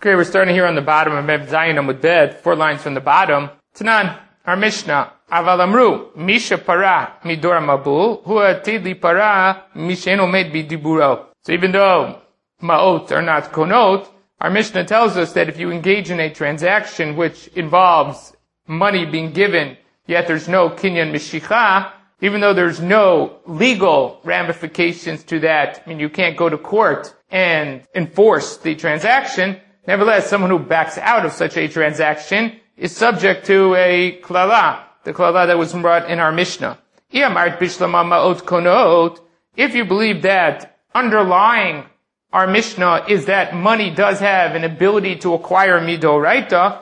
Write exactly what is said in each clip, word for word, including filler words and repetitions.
Okay, we're starting here on the bottom of Mev Zayin Amud Bet, four lines from the bottom. Tanan, our Mishnah. Aval Amru, Misha Para Midor Mabul, Hua Tidli Para Mishen Omed Bidiburo. So even though Ma'ot are not Konot, our Mishnah tells us that if you engage in a transaction which involves money being given, yet there's no Kinyan Mishicha, even though there's no legal ramifications to that, I mean you can't go to court and enforce the transaction, nevertheless someone who backs out of such a transaction is subject to a klala, the klala that was brought in our Mishnah. If you believe that underlying our Mishnah is that money does have an ability to acquire midoraita,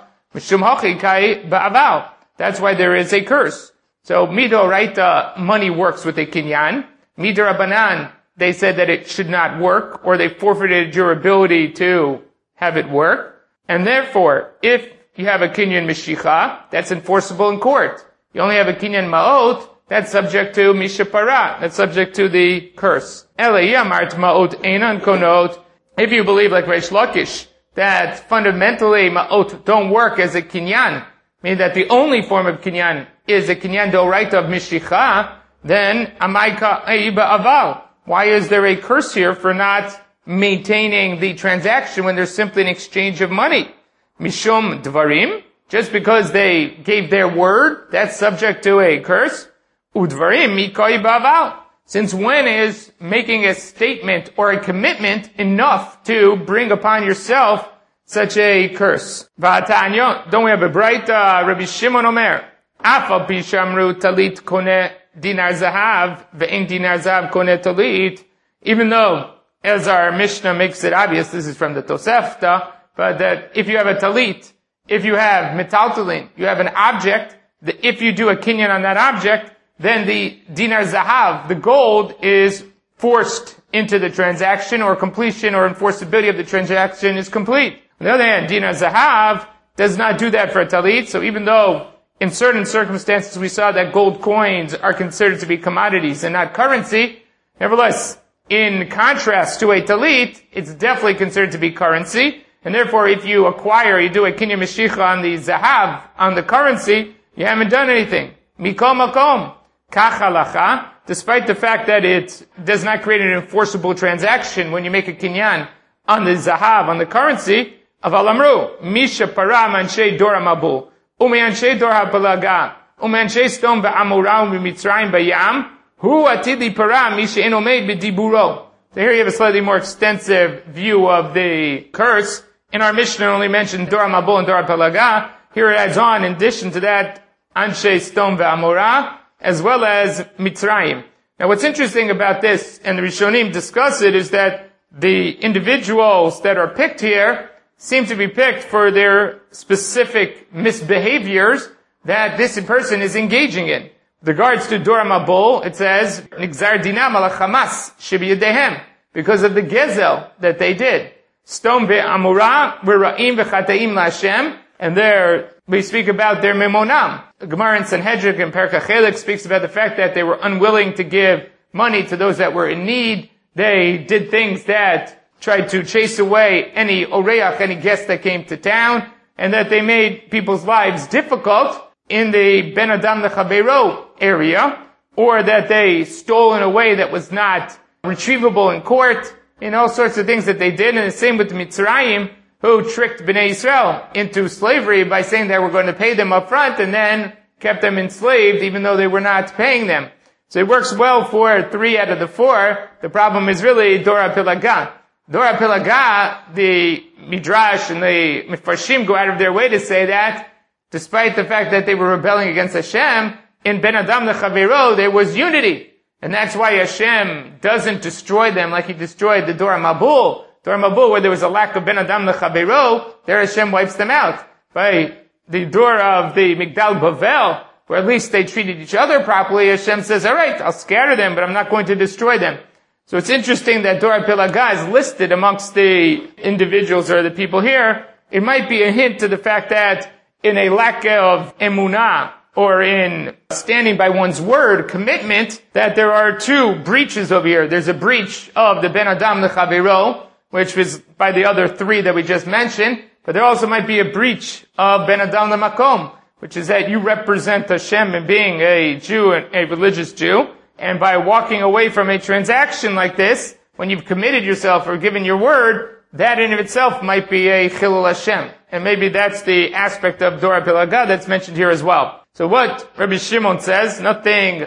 that's why there is a curse. So midoraita, money works with a kinyan. Midorabanan, they said that it should not work, or they forfeited your ability to have it work. And therefore, if you have a kinyan mishicha, that's enforceable in court. You only have a kinyan ma'ot, that's subject to mishapara, that's subject to the curse. Eliyamart ma'ot einan konot. If you believe like Reish Lakish, that fundamentally ma'ot don't work as a kinyan, meaning that the only form of kinyan is a kinyan d'oraita of mishicha, then amaika eiba aval. Why is there a curse here for not maintaining the transaction when there's simply an exchange of money? Mishum dvarim, just because they gave their word, that's subject to a curse. Udvarim mikai baval. Since when is making a statement or a commitment enough to bring upon yourself such a curse? V'atanyo, don't we have a bright uh, Rabbi Shimon Omer? Afal pi shamru talit koneh dinar zahav ve'in dinar zahav koneh talit. Even though, as our Mishnah makes it obvious, this is from the Tosefta, but that if you have a talit, if you have metaltalin, you have an object, that if you do a kinyan on that object, then the dinar zahav, the gold, is forced into the transaction, or completion or enforceability of the transaction is complete. On the other hand, dinar zahav does not do that for a talit, so even though in certain circumstances we saw that gold coins are considered to be commodities and not currency, nevertheless, in contrast to a talit, it's definitely considered to be currency, and therefore if you acquire, you do a kinyan mishicha on the zahav, on the currency, you haven't done anything. Mikom makom. Kach halacha, despite the fact that it does not create an enforceable transaction when you make a kinyan on the zahav, on the currency, aval amru, misha para manshei dor hamabul, ume anshei dor habalaga, ume anshei stom ve'amura u'mitzrayim bayam, hu atidi para misha enomed b'diburo. So here you have a slightly more extensive view of the curse. In our Mishnah only mentioned dor hamabul and dor habalaga. Here it adds on, in addition to that, anshei stom ve'amura, as well as Mitzrayim. Now what's interesting about this, and the Rishonim discuss it, is that the individuals that are picked here seem to be picked for their specific misbehaviors that this person is engaging in. With regards to Dor HaMabul, it says, Nigzar dinam ala chamas shebiyadehem, because of the gezel that they did. Stom ve'amura v'ra'im v'chataim la'Hashem, and there we speak about their memonam. The Gemara in Sanhedrin and Perka Chelik speaks about the fact that they were unwilling to give money to those that were in need. They did things that tried to chase away any oreach, any guest that came to town, and that they made people's lives difficult in the Ben Adam Lechabeiro area, or that they stole in a way that was not retrievable in court, and all sorts of things that they did. And the same with the Mitzrayim, who tricked Bnei Israel into slavery by saying they were going to pay them up front and then kept them enslaved even though they were not paying them. So it works well for three out of the four. The problem is really Dor HaPilaga. Dor HaPilaga, the Midrash and the Mefarshim go out of their way to say that despite the fact that they were rebelling against Hashem, in Ben Adam Lechaveiro there was unity. And that's why Hashem doesn't destroy them like He destroyed the Dor HaMabul. Dor HaMabul, where there was a lack of Ben Adam Lechabeiro, there Hashem wipes them out. By the door of the Migdal Bavel, where at least they treated each other properly, Hashem says, alright, I'll scatter them, but I'm not going to destroy them. So it's interesting that Dor HaPilaga is listed amongst the individuals or the people here. It might be a hint to the fact that in a lack of emunah, or in standing by one's word, commitment, that there are two breaches over here. There's a breach of the Ben Adam Lechabeiro, which was by the other three that we just mentioned, but there also might be a breach of Ben Adam Lamakom, which is that you represent Hashem in being a Jew, a religious Jew, and by walking away from a transaction like this, when you've committed yourself or given your word, that in of itself might be a Chilul Hashem. And maybe that's the aspect of Dor HaPilaga that's mentioned here as well. So what Rabbi Shimon says, nothing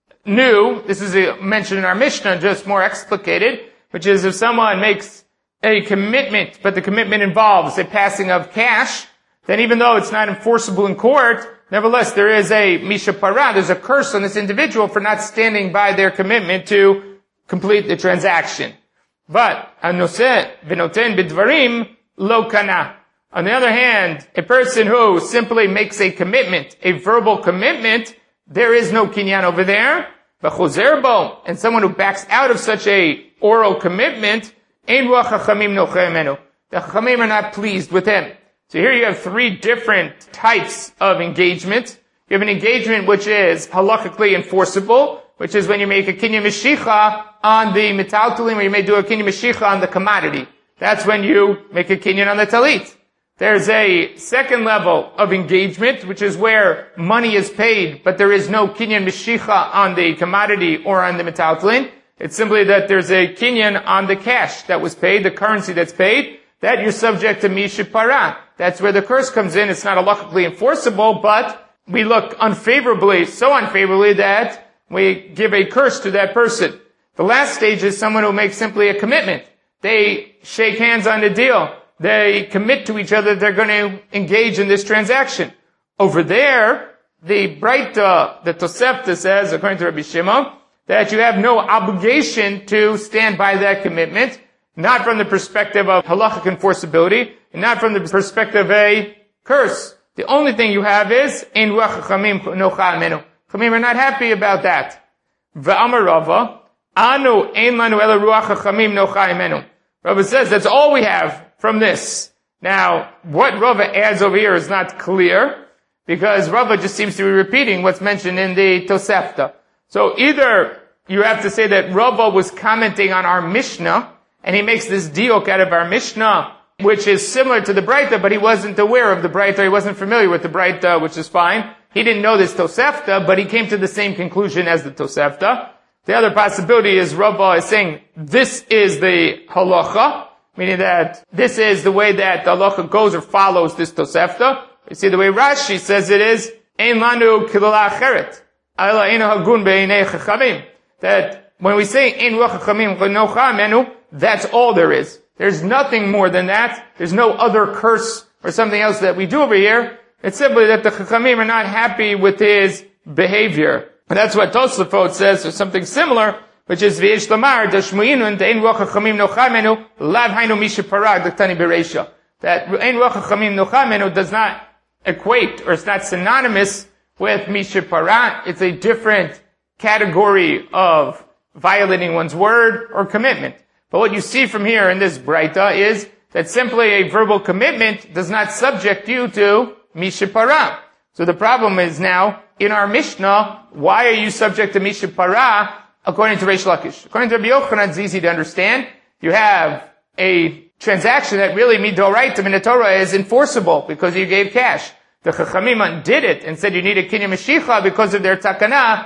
new, this is a, mentioned in our Mishnah, just more explicated, which is if someone makes a commitment, but the commitment involves a passing of cash, then even though it's not enforceable in court, nevertheless there is a Misha Parah, there's a curse on this individual for not standing by their commitment to complete the transaction. But, Anoseh v'noten b'dvarim lo kana. On the other hand, a person who simply makes a commitment, a verbal commitment, there is no kinyan over there. V'chozer bo, and someone who backs out of such a oral commitment, ein ruach hachamim nocheh menu. The hachamim are not pleased with him. So here you have three different types of engagement. You have an engagement which is halachically enforceable, which is when you make a kinyan meshicha on the metaltalim, or you may do a kinyan meshicha on the commodity. That's when you make a kinyan on the talit. There's a second level of engagement, which is where money is paid, but there is no kinyan meshicha on the commodity or on the metaltalim. It's simply that there's a kinyan on the cash that was paid, the currency that's paid, that you're subject to Misha Parah. That's where the curse comes in. It's not halachically enforceable, but we look unfavorably, so unfavorably that we give a curse to that person. The last stage is someone who makes simply a commitment. They shake hands on the deal. They commit to each other that they're going to engage in this transaction. Over there, the Breita, the Tosefta says, according to Rabbi Shimon, that you have no obligation to stand by that commitment, not from the perspective of halachic enforceability, and not from the perspective of a curse. The only thing you have is, ein ruach hachamim nocha menu. Chachamim are not happy about that. V'amar Rava, anu ein lanu ela ruach hachamim nocha menu. Rava says that's all we have from this. Now, what Rava adds over here is not clear, because Rava just seems to be repeating what's mentioned in the Tosefta. So either you have to say that Rava was commenting on our Mishnah, and he makes this diok out of our Mishnah, which is similar to the Breita, but he wasn't aware of the Breita, he wasn't familiar with the Breita, which is fine. He didn't know this Tosefta, but he came to the same conclusion as the Tosefta. The other possibility is Rava is saying, this is the halacha, meaning that this is the way that the halacha goes or follows this Tosefta. You see the way Rashi says it is, ein lanu kilala acheret, ala eino hagun be'inei chachamim. That when we say ein ruach hachamim nocha menu, that's all there is. There's nothing more than that. There's no other curse or something else that we do over here. It's simply that the chachamim are not happy with his behavior. And that's what Tosafot says, or something similar, which is v'yesh lamar dashmuinu and ein ruach hachamim nocha menu lav hainu misha parag d'ktani bereisha. That ein ruach hachamim nocha menu does not equate, or it's not synonymous with misha parag. It's a different category of violating one's word or commitment. But what you see from here in this Breita is that simply a verbal commitment does not subject you to Misha Parah. So the problem is now, in our Mishnah, why are you subject to Misha Parah according to Reish Lakish? According to Rabbi Yochanan, it's easy to understand. You have a transaction that really midoraita in the Torah is enforceable because you gave cash. The Chachamim undid it and said you need a kinyan meshicha because of their takana,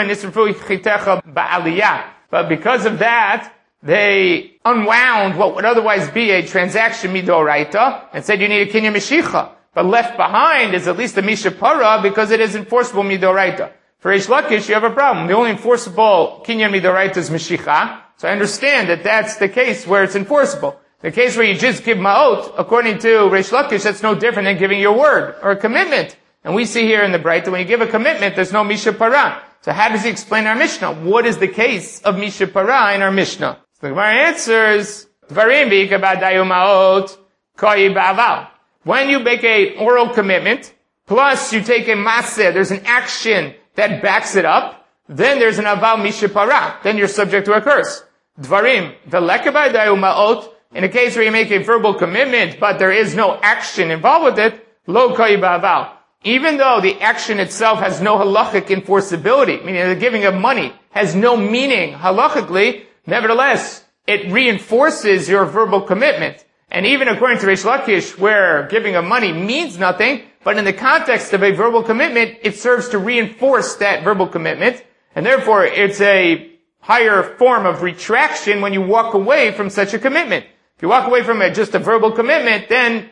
but because of that, they unwound what would otherwise be a transaction midoraita and said you need a kinyan meshicha. But left behind is at least a misha para because it is enforceable midoraita. For Reish Lakish, you have a problem. The only enforceable kinyan midoraita is meshicha. So I understand that that's the case where it's enforceable. The case where you just give ma'ot, according to Reish Lakish, that's no different than giving your word or a commitment. And we see here in the Breita, when you give a commitment, there's no misha para. So how does he explain our Mishnah? What is the case of misha para in our Mishnah? So the Gemara answers, Dvarim b'ikabadayu ma'ot koyi ba'aval. When you make an oral commitment, plus you take a maseh, there's an action that backs it up, then there's an aval misha para. Then you're subject to a curse. Dvarim v'lekabadayu ma'ot. In a case where you make a verbal commitment, but there is no action involved with it, lo koyi ba'aval. Even though the action itself has no halachic enforceability, meaning the giving of money has no meaning halachically, nevertheless, it reinforces your verbal commitment. And even according to Reish Lakish, where giving of money means nothing, but in the context of a verbal commitment, it serves to reinforce that verbal commitment, and therefore it's a higher form of retraction when you walk away from such a commitment. If you walk away from a, just a verbal commitment, then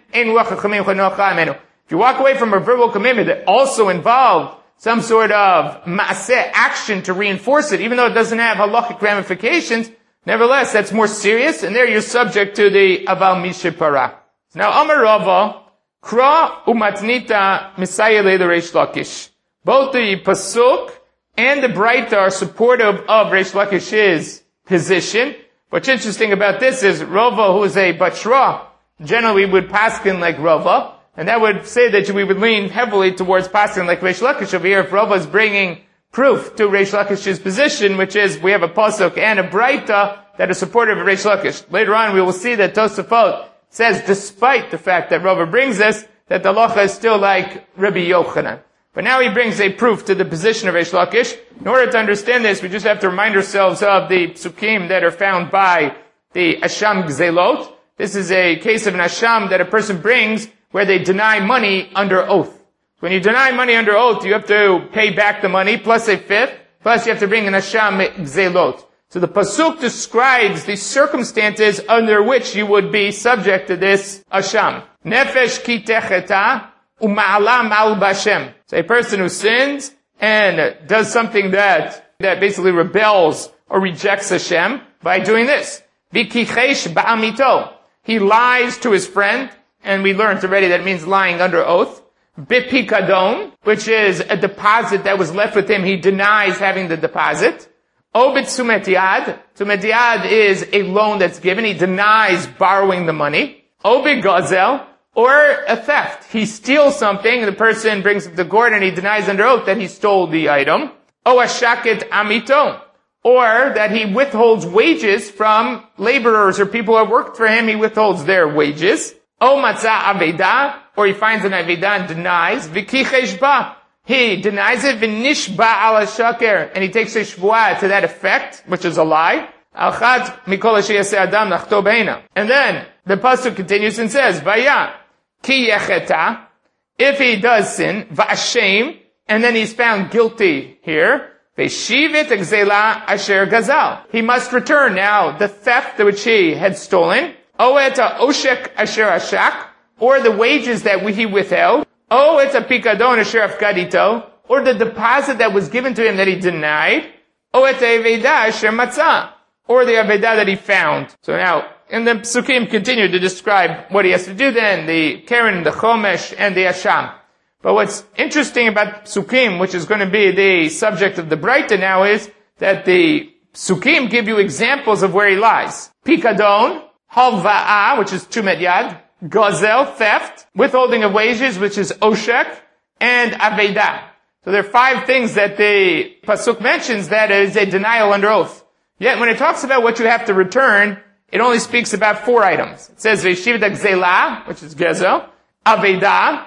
if you walk away from a verbal commitment that also involved some sort of maaseh action to reinforce it, even though it doesn't have halachic ramifications, nevertheless, that's more serious, and there you're subject to the aval mishipara. Now, Amar Rava, Kra umatnita misayele Reish Lakish. Both the pasuk and the Braita are supportive of Reish Lakish's position. What's interesting about this is Rava, who is a batra, generally would paskin like Rava, and that would say that we would lean heavily towards paskin like Reish Lakish over here if Rava is bringing proof to Reish Lakish's position, which is we have a pasuk and a Braita that is supportive of Reish Lakish. Later on, we will see that Tosafot says, despite the fact that Rava brings this, that the halacha is still like Rabbi Yochanan. But now he brings a proof to the position of Reish Lakish. In order to understand this, we just have to remind ourselves of the psukim that are found by the Asham Gzelot. This is a case of an Asham that a person brings where they deny money under oath. When you deny money under oath, you have to pay back the money, plus a fifth, plus you have to bring an Asham Gzelot. So the pasuk describes the circumstances under which you would be subject to this asham. Nefesh ki techeta u'ma'ala mal b'Hashem. So a person who sins and does something that that basically rebels or rejects Hashem by doing this. V'kichesh ba'amito. He lies to his friend, and we learned already that it means lying under oath. B'pikadon, which is a deposit that was left with him. He denies having the deposit. Obit sumet yad. Sumet yad is a loan that's given. He denies borrowing the money. Obit gazel, or a theft. He steals something, and the person brings it to court, and he denies under oath that he stole the item. O ashaket amito, or that he withholds wages from laborers or people who have worked for him. He withholds their wages. O matza aveda, or he finds an aveda and denies. V'kichesh ba. He denies it, v'nishba ala shaker, and he takes a shvuah to that effect, which is a lie. Al-chad mikol asher yaseh adam nachto beina. And then the pasuk continues and says, Vaya, ki yecheta, if he does sin, v'ashem, and then he's found guilty here, v'shivit gzela asher gazal. He must return now the theft which he had stolen, o eta oshek asher ashak, or the wages that he withheld, oh, it's a pikadon asher afkadito, or the deposit that was given to him that he denied. Oh, it's a aveda asher matzah, or the aveda that he found. So now, and the psukim continue to describe what he has to do then, the keren, the chomesh, and the asham. But what's interesting about psukim, which is going to be the subject of the Braita now, is that the psukim give you examples of where he lies. Pikadon, halva'a, which is tumet yad, Gazel, theft, withholding of wages, which is oshek, and aveda. So there are five things that the pasuk mentions that is a denial under oath. Yet when it talks about what you have to return, it only speaks about four items. It says v'shivit gzela, which is gezel, aveda,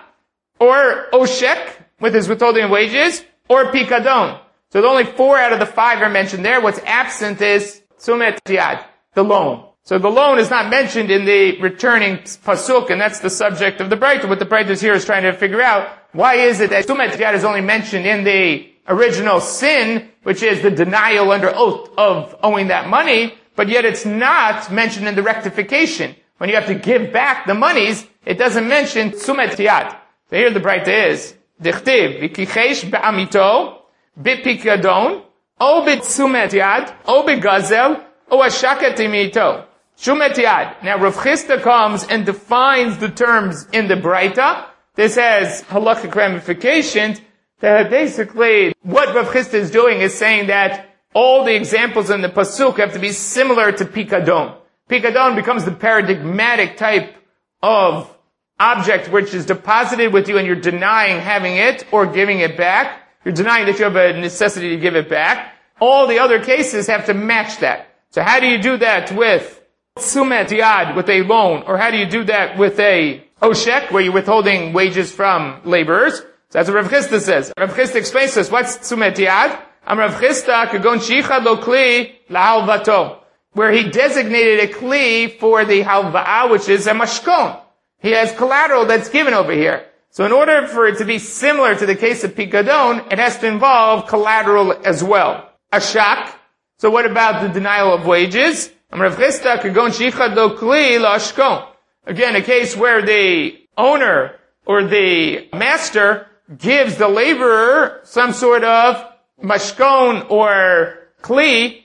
or oshek, with his withholding of wages, or pikadon. So the only four out of the five are mentioned there. What's absent is sumet yad, the loan. So the loan is not mentioned in the returning pasuk, and that's the subject of the Braita. What the Braita here is trying to figure out, why is it that Tumet Yad is only mentioned in the original sin, which is the denial under oath of owing that money, but yet it's not mentioned in the rectification. When you have to give back the monies, it doesn't mention Tumet Yad. So here the Braita is, Dichtiv, V'kichesh ba'amito, b'pikadon, o b'tsumet yad, o b'gazel, o ashaket imito. Shumet yad. Now Rav Chisda comes and defines the terms in the Braita. This has halachic ramifications. That basically, what Rav Chisda is doing is saying that all the examples in the pasuk have to be similar to pikadon. Pikadon becomes the paradigmatic type of object which is deposited with you and you're denying having it or giving it back. You're denying that you have a necessity to give it back. All the other cases have to match that. So how do you do that with Sumet Yad, with a loan, or how do you do that with a Oshek, where you're withholding wages from laborers? So that's what Rav Chisda says. Rav Chisda explains to us, what's Sumet Yad? Am Rav Chisda, kagon shichad lo kli la'alvato. where he designated a kli for the halva'ah, which is a mashkon. He has collateral that's given over here. So in order for it to be similar to the case of pikadon, it has to involve collateral as well. Ashak. So what about the denial of wages? Again, a case where the owner or the master gives the laborer some sort of mashkon or kli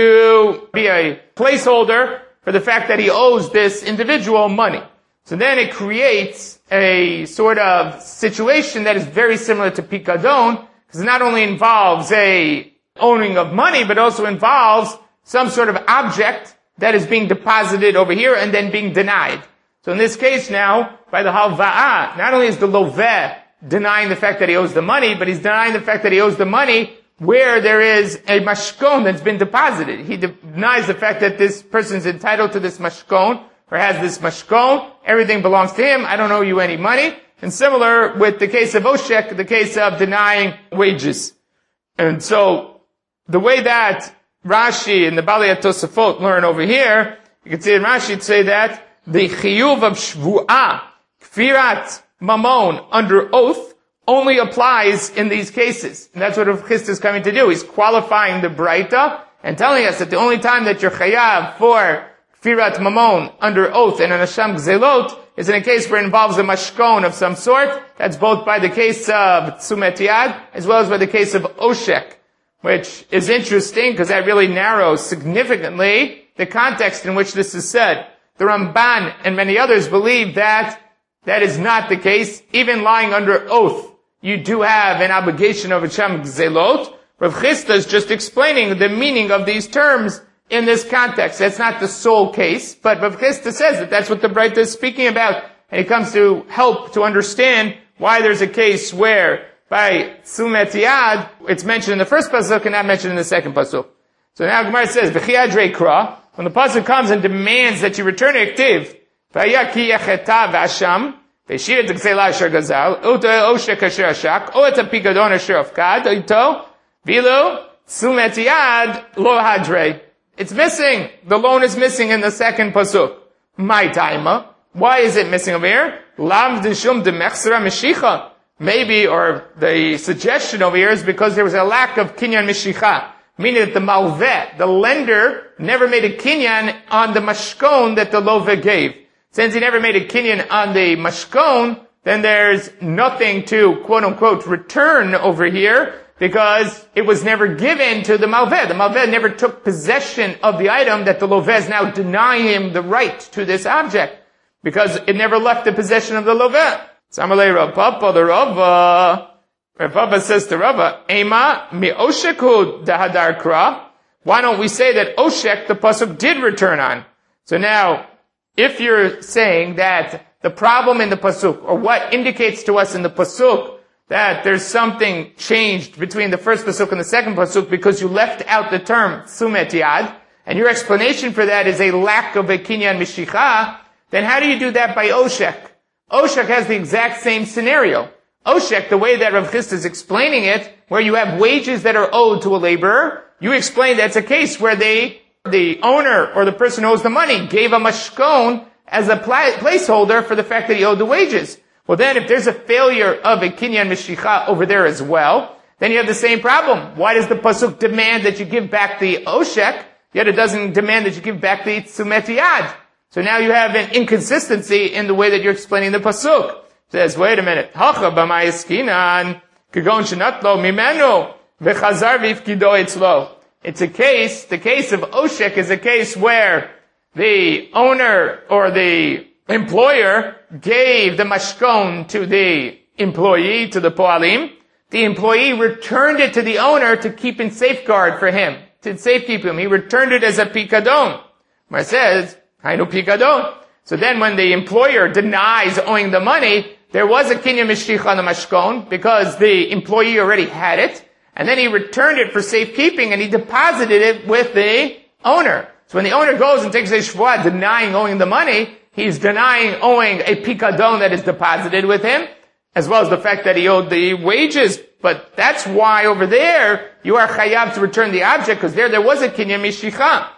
to be a placeholder for the fact that he owes this individual money. So then it creates a sort of situation that is very similar to pikadon, because it not only involves a owning of money, but also involves some sort of object that is being deposited over here and then being denied. So in this case now, by the halva'ah, not only is the loveh denying the fact that he owes the money, but he's denying the fact that he owes the money where there is a mashkon that's been deposited. He denies the fact that this person is entitled to this mashkon, or has this mashkon, everything belongs to him, I don't owe you any money. And similar with the case of Oshek, the case of denying wages. And so, the way that Rashi and the Balei Tosafot learn over here, you can see in Rashi to say that the chiyuv of shvu'ah, kfirat mamon, under oath, only applies in these cases. And that's what Rav Chisda is coming to do. He's qualifying the Braita and telling us that the only time that you're chayav for kfirat mamon under oath and an asham gzelot is in a case where it involves a mashkon of some sort. That's both by the case of tzumet yad as well as by the case of oshek, which is interesting because that really narrows significantly the context in which this is said. The Ramban and many others believe that that is not the case. Even lying under oath, you do have an obligation of asham gzelot. Rav Chisda is just explaining the meaning of these terms in this context. That's not the sole case, but Rav Chisda says that that's what the Braita is speaking about, and it comes to help to understand why there's a case where by tzumet yad it's mentioned in the first pasuk and not mentioned in the second pasuk. So now Gemara says, "V'chiyad kra," when the pasuk comes and demands that you return a ktiv, "V'aya ki yecheta v'asham v'shir et gzela asher gazal uto oshek asher ashak o et pikadon asher afkad ito v'ilo tzumet yad lo hadrei." It's missing. The loan is missing in the second pasuk. My taima. Why is it missing over here? Lav dishum demechsera meshicha. Maybe, or the suggestion over here is because there was a lack of kinyan meshicha. Meaning that the malveh, the lender, never made a kinyan on the mashkon that the loveh gave. Since he never made a kinyan on the mashkon, then there's nothing to, quote unquote, return over here, because it was never given to the malveh. The malveh never took possession of the item that the loveh is now denying him the right to this object, because it never left the possession of the loveh. Samalei Rav Papa, the Rava, Rav Papa says to Rava, Ema mi osheku dahadar kra. Why don't we say that oshek, the pasuk, did return on? So now, if you're saying that the problem in the pasuk, or what indicates to us in the pasuk, that there's something changed between the first pasuk and the second pasuk because you left out the term tzumet yad, and your explanation for that is a lack of a kinyan mishicha, then how do you do that by oshek? Oshek has the exact same scenario. Oshek, the way that Rav Chisda is explaining it, where you have wages that are owed to a laborer, you explain that's a case where they, the owner or the person who owes the money gave a mashkon as a pla- placeholder for the fact that he owed the wages. Well then, if there's a failure of a kinyan mishicha over there as well, then you have the same problem. Why does the pasuk demand that you give back the oshek, yet it doesn't demand that you give back the tzumet yad? So now you have an inconsistency in the way that you're explaining the pasuk. It says, wait a minute. Hacha b'may eskinan kagon shenatlo mimenu v'chazar v'ifkido etzlo. It's a case, the case of oshek is a case where the owner or the employer gave the mashkon to the employee, to the poalim. The employee returned it to the owner to keep in safeguard for him, to safekeep him. He returned it as a pikadon. Where it says, Hainu pikadon. So then when the employer denies owing the money, there was a kinyan mishicha on the mashkon because the employee already had it, and then he returned it for safekeeping and he deposited it with the owner. So when the owner goes and takes a shvuah denying owing the money, he's denying owing a pikadon that is deposited with him, as well as the fact that he owed the wages. But that's why over there, you are chayav to return the object, because there, there was a kinyan mishicha.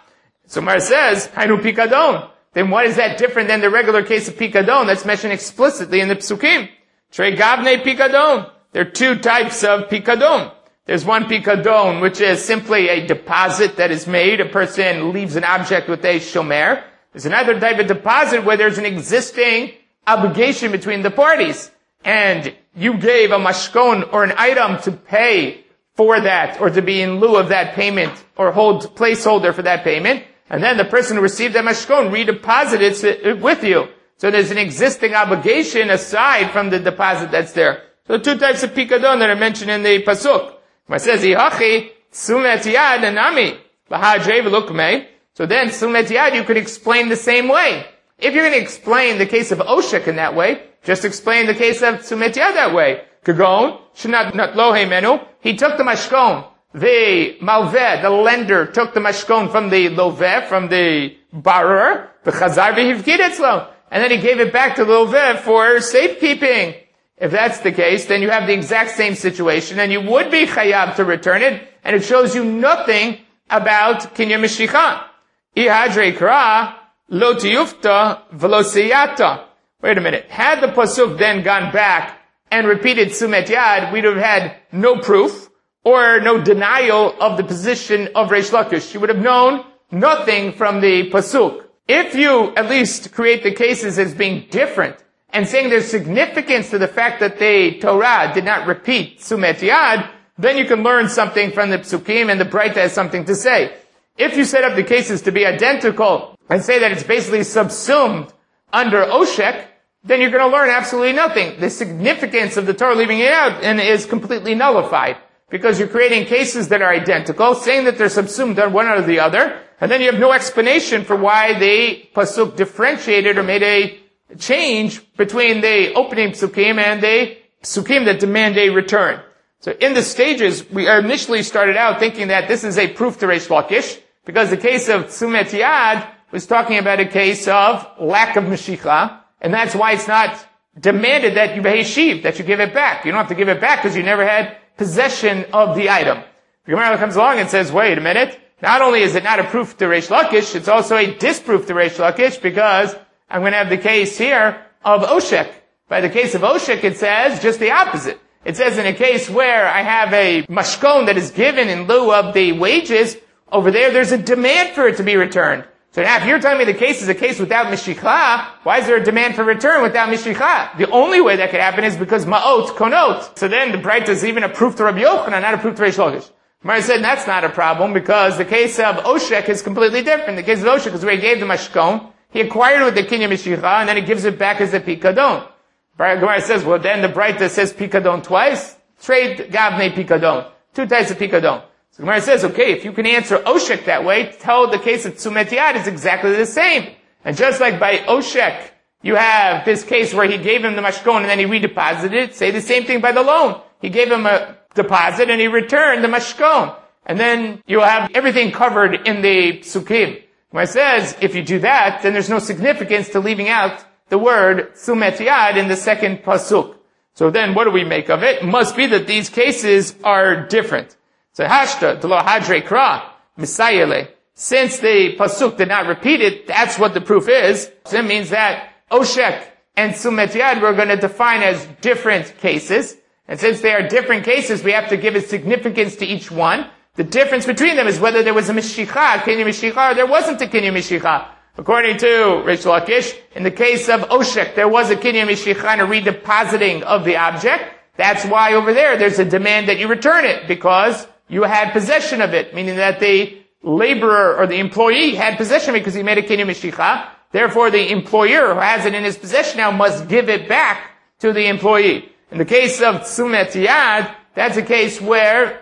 So Mar says, Hainu pikadon. Then what is that different than the regular case of pikadon that's mentioned explicitly in the psukim? Trei gavne pikadon. There are two types of pikadon. There's one pikadon, which is simply a deposit that is made. A person leaves an object with a shomer. There's another type of deposit where there's an existing obligation between the parties. And you gave a mashkon or an item to pay for that, or to be in lieu of that payment, or hold placeholder for that payment. And then the person who received that mashkon redeposits it with you. So there's an existing obligation aside from the deposit that's there. So two types of pikadon that are mentioned in the pasuk. It says, Ihachi, sumet yad anami, lahadre v'lukmei. So then, sumet yad, you could explain the same way. If you're going to explain the case of Oshek in that way, just explain the case of sumet yad that way. Kagon, shenat lohe menu, he took the mashkon. The malveh, the lender, took the mashkon from the loveh, from the borrower, the chazar v'hivkid etzlo. And then he gave it back to the loveh for safekeeping. If that's the case, then you have the exact same situation, and you would be chayav to return it, and it shows you nothing about kinyan mishicha. Ihadre kra, lo tiyufta, velo seyata. Wait a minute. Had the pasuk then gone back and repeated sumet yad, we'd have had no proof, or no denial of the position of Reish Lakish. You would have known nothing from the pasuk. If you at least create the cases as being different, and saying there's significance to the fact that the Torah did not repeat sumet yad, then you can learn something from the psukim, and the Braita has something to say. If you set up the cases to be identical and say that it's basically subsumed under Oshek, then you're going to learn absolutely nothing. The significance of the Torah leaving it out and is completely nullified, because you're creating cases that are identical, saying that they're subsumed on one or the other, and then you have no explanation for why the pasuk differentiated or made a change between the opening psukim and the psukim that demand a return. So in the stages, we initially started out thinking that this is a proof to Reish Lakish, because the case of sumet yad was talking about a case of lack of meshicha, and that's why it's not demanded that you beheshiv, that you give it back. You don't have to give it back because you never had possession of the item. The Gemara comes along and says, wait a minute, not only is it not a proof to Reish Lakish, it's also a disproof to Reish Lakish, because I'm going to have the case here of Oshek. By the case of Oshek, it says just the opposite. It says in a case where I have a mashkon that is given in lieu of the wages, over there, there's a demand for it to be returned. So now if you're telling me the case is a case without mishicha, why is there a demand for return without mishicha? The only way that could happen is because ma'ot konot. So then the Braita is even a proof to Rabbi Yochanan, not a proof to Reish Lakish. Mara said that's not a problem, because the case of Oshek is completely different. The case of Oshek is where he gave the mashkon, he acquired it with the kinyan mishicha, and then he gives it back as a pikadon. Gemara says, well, then the Braita says pikadon twice. Trade gavne pikadon. Two types of pikadon. So Gemara says, okay, if you can answer Oshek that way, tell the case of sumet yad is exactly the same. And just like by Oshek, you have this case where he gave him the mashkon and then he redeposited it, say the same thing by the loan. He gave him a deposit and he returned the mashkon. And then you'll have everything covered in the psukim. When it says, if you do that, then there's no significance to leaving out the word sumet yad in the second pasuk. So then what do we make of it? It must be that these cases are different. So hashta, delo hadre kra, misayele. Since the pasuk did not repeat it, that's what the proof is. So it means that Oshek and sumet yad we're going to define as different cases. And since they are different cases, we have to give a significance to each one. The difference between them is whether there was a mishicha, kinyan mishicha, or there wasn't a kinyan mishicha. According to Reish Lakish, in the case of Oshek, there was a kinyan mishicha and a redepositing of the object. That's why over there, there's a demand that you return it, because you had possession of it, meaning that the laborer or the employee had possession of it because he made a kinyan mishicha. Therefore, the employer who has it in his possession now must give it back to the employee. In the case of sumet yad, that's a case where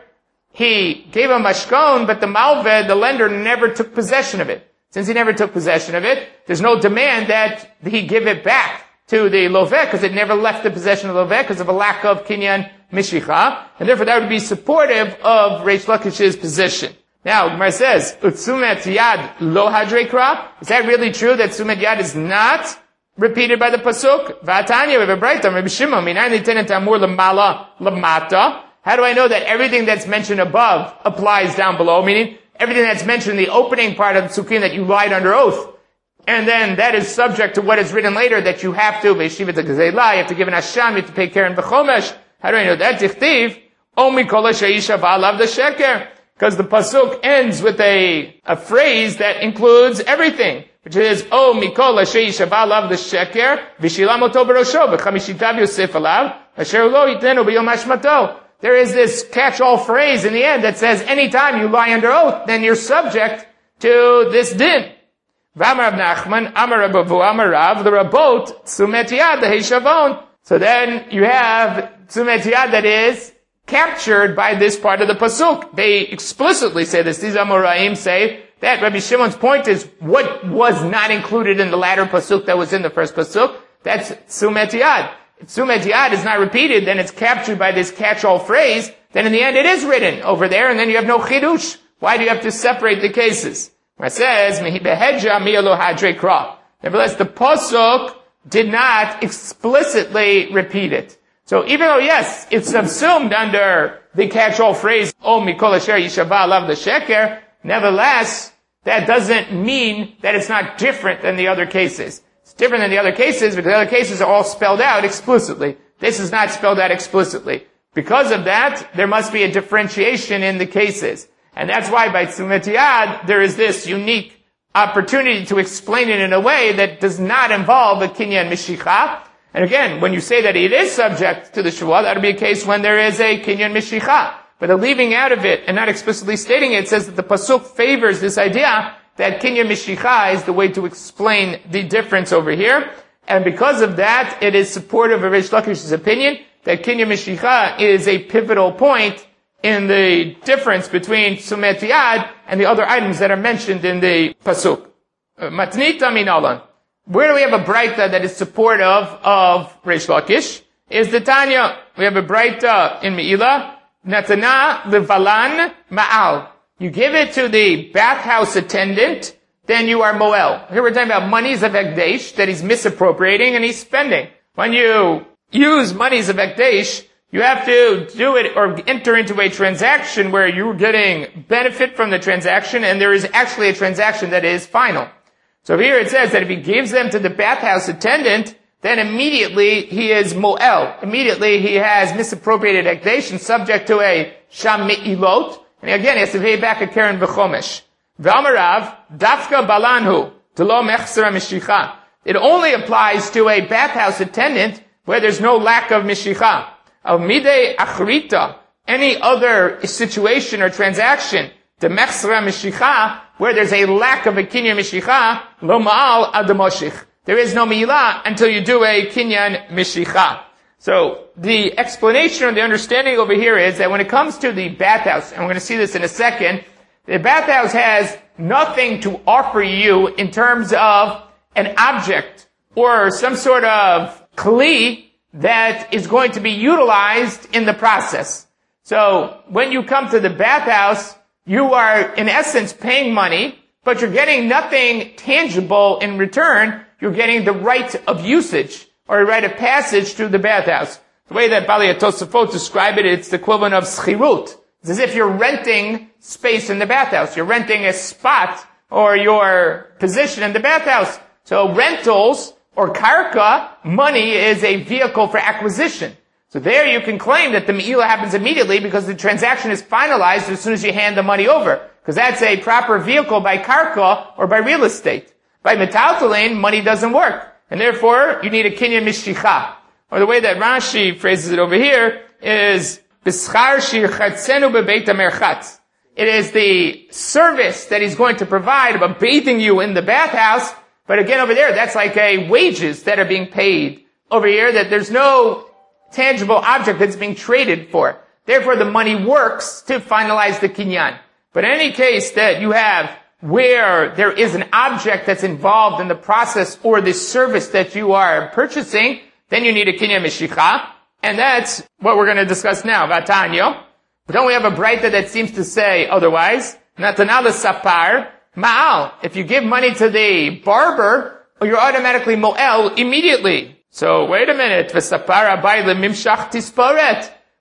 he gave a mashkon, but the malved, the lender, never took possession of it. Since he never took possession of it, there's no demand that he give it back to the loveh, because it never left the possession of the loveh because of a lack of kinyan mishicha, and therefore that would be supportive of Reish Lakish's position. Now, Gemara says, Utsumet yad lo hadre kra? Is that really true that sumet yad is not repeated by the pasuk? V'atanya, we have a Braita, Rabbi Shimon, minayin nitenet amur lemala lemata. How do I know that everything that's mentioned above applies down below? Meaning, everything that's mentioned in the opening part of the Psukim that you lied under oath. And then that is subject to what is written later that you have to, Beishivat HaGazeilah, you have to give an Asham, you have to pay Karen V'chomesh. How do I know that? Dichtiv, Omi Kol HaSheisha V'alav the Sheker. Because the Pasuk ends with a, a phrase that includes everything, which is, O Mikol HaSheisha V'alav the Sheker, V'shilam Oto B'rosho, V'chamishitav Yosef Alav, Asher Lo Yitenu B'yom Hashmato. There is this catch-all phrase in the end that says, anytime you lie under oath, then you're subject to this din. V'amar Rav Nachman, Amar Rav Avu, Amar Rav, the Rabot, Tzumet Yad, the Heishavon. So then you have Tzumet Yad that is captured by this part of the Pasuk. They explicitly say this. These Amoraim say that Rabbi Shimon's point is what was not included in the latter Pasuk that was in the first Pasuk. That's Tzumet Yad. If Tzumet Yad is not repeated, then it's captured by this catch-all phrase. Then in the end it is written over there, and then you have no chidush. Why do you have to separate the cases? It says, Nevertheless, the Pasuk did not explicitly repeat it. So even though, yes, it's subsumed under the catch-all phrase, O Mikol Asher Yishava Alav the Sheker, nevertheless, that doesn't mean that it's not different than the other cases. It's different than the other cases, but the other cases are all spelled out explicitly. This is not spelled out explicitly. Because of that, there must be a differentiation in the cases. And that's why by Tzumet Yad, there is this unique opportunity to explain it in a way that does not involve a Kinyan Mishicha. And again, when you say that it is subject to the Shavua, that would be a case when there is a Kinyan Mishicha. But the leaving out of it and not explicitly stating it says that the Pasuk favors this idea that Kinyan Mishicha is the way to explain the difference over here. And because of that, it is supportive of Rish Lakish's opinion that Kinyan Mishicha is a pivotal point in the difference between Tzumet Yad and the other items that are mentioned in the Pasuk. Matnita Minalan. Where do we have a Braita that is supportive of Rish Lakish? Is the Tanya. We have a Braita in Me'ilah. Natana Levalan Ma'al. You give it to the bathhouse attendant, then you are Moel. Here we're talking about monies of Ekdesh that he's misappropriating and he's spending. When you use monies of Ekdesh, you have to do it or enter into a transaction where you're getting benefit from the transaction and there is actually a transaction that is final. So here it says that if he gives them to the bathhouse attendant, then immediately he is Moel. Immediately he has misappropriated Ekdesh and subject to a Sham Me'ilot. And again, he has to pay back a Karen V'chomesh. V'amarav, Dafka Balanhu, Delo Mechsera Mishicha. It only applies to a bathhouse attendant where there's no lack of Mishicha. Of Midei Achrita, any other situation or transaction, the Mechsera Mishicha, where there's a lack of a Kinyan Mishicha, Lo Ma'al Adamoshich. There is no Milah until you do a Kinyan Mishicha. So, the explanation or the understanding over here is that when it comes to the bathhouse, and we're going to see this in a second, the bathhouse has nothing to offer you in terms of an object or some sort of kli that is going to be utilized in the process. So, when you come to the bathhouse, you are, in essence, paying money, but you're getting nothing tangible in return. You're getting the right of usage, or a right of passage through the bathhouse. The way that Bali Tosafot describe it, it's the equivalent of schirut. It's as if you're renting space in the bathhouse. You're renting a spot, or your position in the bathhouse. So rentals, or karka, money is a vehicle for acquisition. So there you can claim that the me'ilah happens immediately because the transaction is finalized as soon as you hand the money over. Because that's a proper vehicle by karka or by real estate. By metaltalin, money doesn't work. And therefore, you need a kinyan mishicha. Or the way that Rashi phrases it over here is, B'schar shirchatzenu bebeit merchatz. It is the service that he's going to provide about bathing you in the bathhouse. But again, over there, that's like a wages that are being paid. Over here, that there's no tangible object that's being traded for. Therefore, the money works to finalize the kinyan. But in any case that you have where there is an object that's involved in the process or the service that you are purchasing, then you need a kinyan mishicha. And that's what we're going to discuss now, Vatanyo. But don't we have a Braita that seems to say otherwise? Natanala sapar. Ma'al, if you give money to the barber, you're automatically mo'el immediately. So, wait a minute. V'sapar abai lemimshach tisporet.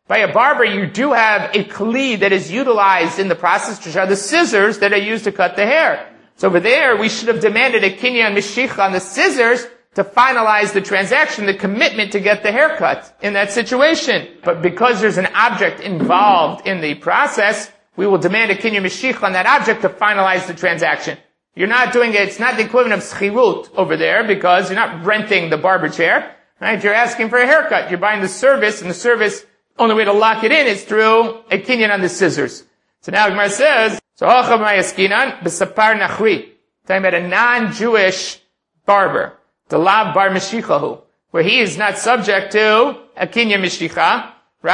By a barber, you do have a kli that is utilized in the process, which are the scissors that are used to cut the hair. So over there, we should have demanded a kinyan mishicha on the scissors to finalize the transaction, the commitment to get the haircut in that situation. But because there's an object involved in the process, we will demand a kinyan mishicha on that object to finalize the transaction. You're not doing it, it's not the equivalent of schirut over there because you're not renting the barber chair, right? You're asking for a haircut. You're buying the service, and the service, only way to lock it in is through a kinyan on the scissors. So now Gemara says, so Achav Mayaskinan, B'sapar Nachri, talking about a non-Jewish barber, the Lab Bar Mishichahu, where he is not subject to a kinyan mishicha.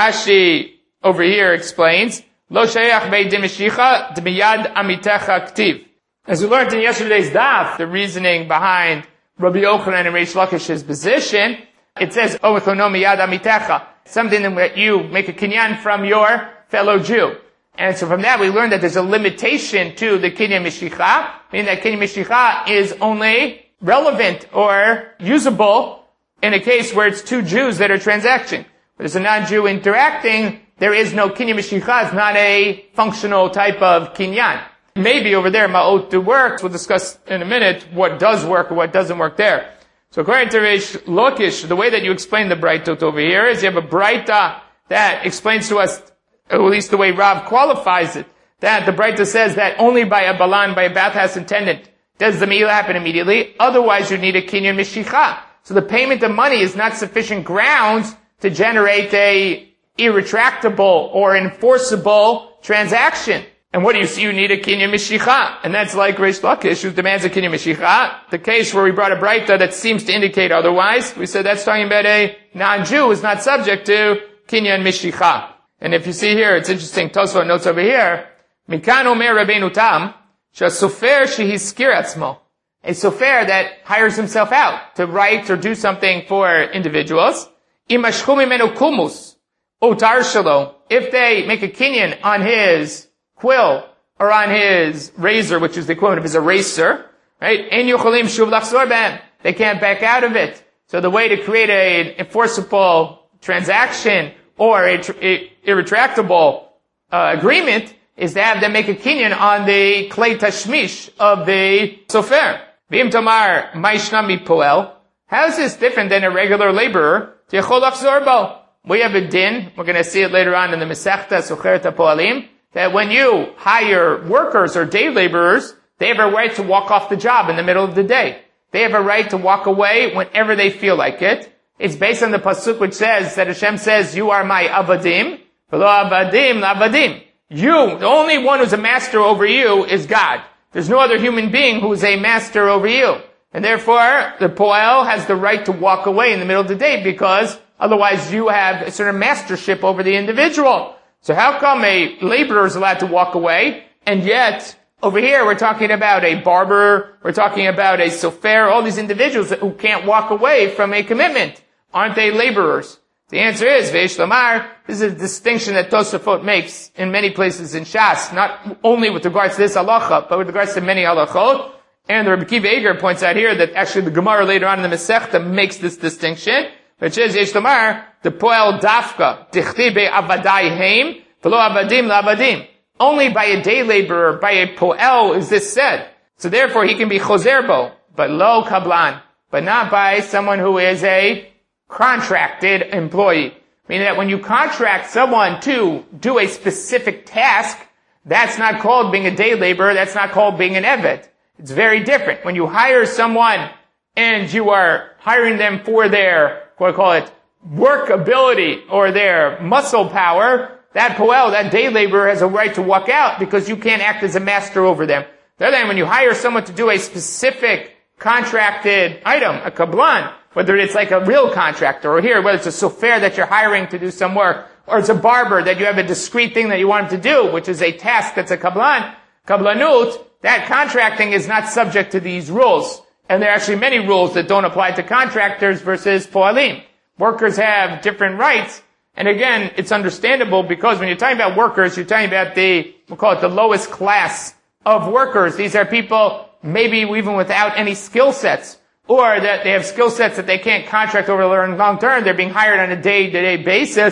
Rashi over here explains, Lo shayach beidim mishicha, d'miyad amitecha ktiv. As we learned in yesterday's daf, the reasoning behind Rabbi Yochanan and Reish Lakish's position, it says, O echono miyad amitecha, something that you make a kinyan from your fellow Jew. And so from that we learned that there's a limitation to the kinyan mishicha, meaning that kinyan mishicha is only relevant or usable in a case where it's two Jews that are transacting. But as a non-Jew interacting, there is no kinyan mishicha. It's not a functional type of kinyan. Maybe over there, ma'ot do works. We'll discuss in a minute what does work or what doesn't work there. So according to Reish Lakish, the way that you explain the Braitot over here is you have a Braita that explains to us, or at least the way Rav qualifies it, that the Braita says that only by a balan, by a bathhouse attendant, does the meal happen immediately. Otherwise, you need a kinyan mishicha. So the payment of money is not sufficient grounds to generate a irretractable or enforceable transaction. And what do you see? You need a kinyan mishicha. And that's like Reish Lakish, who demands a kinyan mishicha. The case where we brought a Braita that seems to indicate otherwise, we said that's talking about a non-Jew who is not subject to kinyan mishicha. And if you see here, it's interesting, Tosfot notes over here, Mikan omer Rabbeinu Tam, she'asofer shehiskir atzmo. A sofer that hires himself out to write or do something for individuals. Imashchu mimenu kumus, otar shelo. If they make a kinyan on his quill or on his razor, which is the equivalent of his eraser, right? Ein yocholim shuv lachzor behem. They can't back out of it. So the way to create an enforceable transaction or a, a irretractable uh, agreement is to have them make a kinyan on the klei tashmish of the sofer. V'im tamar ma'ishnami poel. How is this different than a regular laborer? Tichol lachzor bo. We have a din. We're going to see it later on in the Masechta Socheret HaPoalim. That when you hire workers or day laborers, they have a right to walk off the job in the middle of the day. They have a right to walk away whenever they feel like it. It's based on the pasuk which says that Hashem says, "You are my avadim, v'lo avadim la'avadim." You, the only one who's a master over you, is God. There's no other human being who is a master over you, and therefore the poel has the right to walk away in the middle of the day because otherwise you have a sort of mastership over the individual. So how come a laborer is allowed to walk away, and yet over here we're talking about a barber, we're talking about a sofer, all these individuals who can't walk away from a commitment? Aren't they laborers? The answer is, Veish Lamar, this is a distinction that Tosafot makes in many places in Shas, not only with regards to this halacha, but with regards to many halachot. And the Rebbe Kiva Eger points out here that actually the Gemara later on in the Masechta makes this distinction, which is, Veish Lamar, the poel dafka, dichti be avadai heim, v'lo avadim la'avadim. Only by a day laborer, by a poel is this said. So therefore he can be chozerbo, but lo kablan, but not by someone who is a contracted employee. Meaning that when you contract someone to do a specific task, that's not called being a day laborer, that's not called being an eved. It's very different. When you hire someone and you are hiring them for their, what I call it, work ability or their muscle power, that poel, that day laborer has a right to walk out because you can't act as a master over them. The other hand, when you hire someone to do a specific contracted item, a kablan, whether it's like a real contractor, or here, whether it's a sofer that you're hiring to do some work, or it's a barber that you have a discrete thing that you want him to do, which is a task that's a kablan, kablanut, that contracting is not subject to these rules. And there are actually many rules that don't apply to contractors versus poalim. Workers have different rights, and again, it's understandable because when you're talking about workers, you're talking about the, we'll call it the lowest class of workers. These are people maybe even without any skill sets, or that they have skill sets that they can't contract over the long term. They're being hired on a day-to-day basis.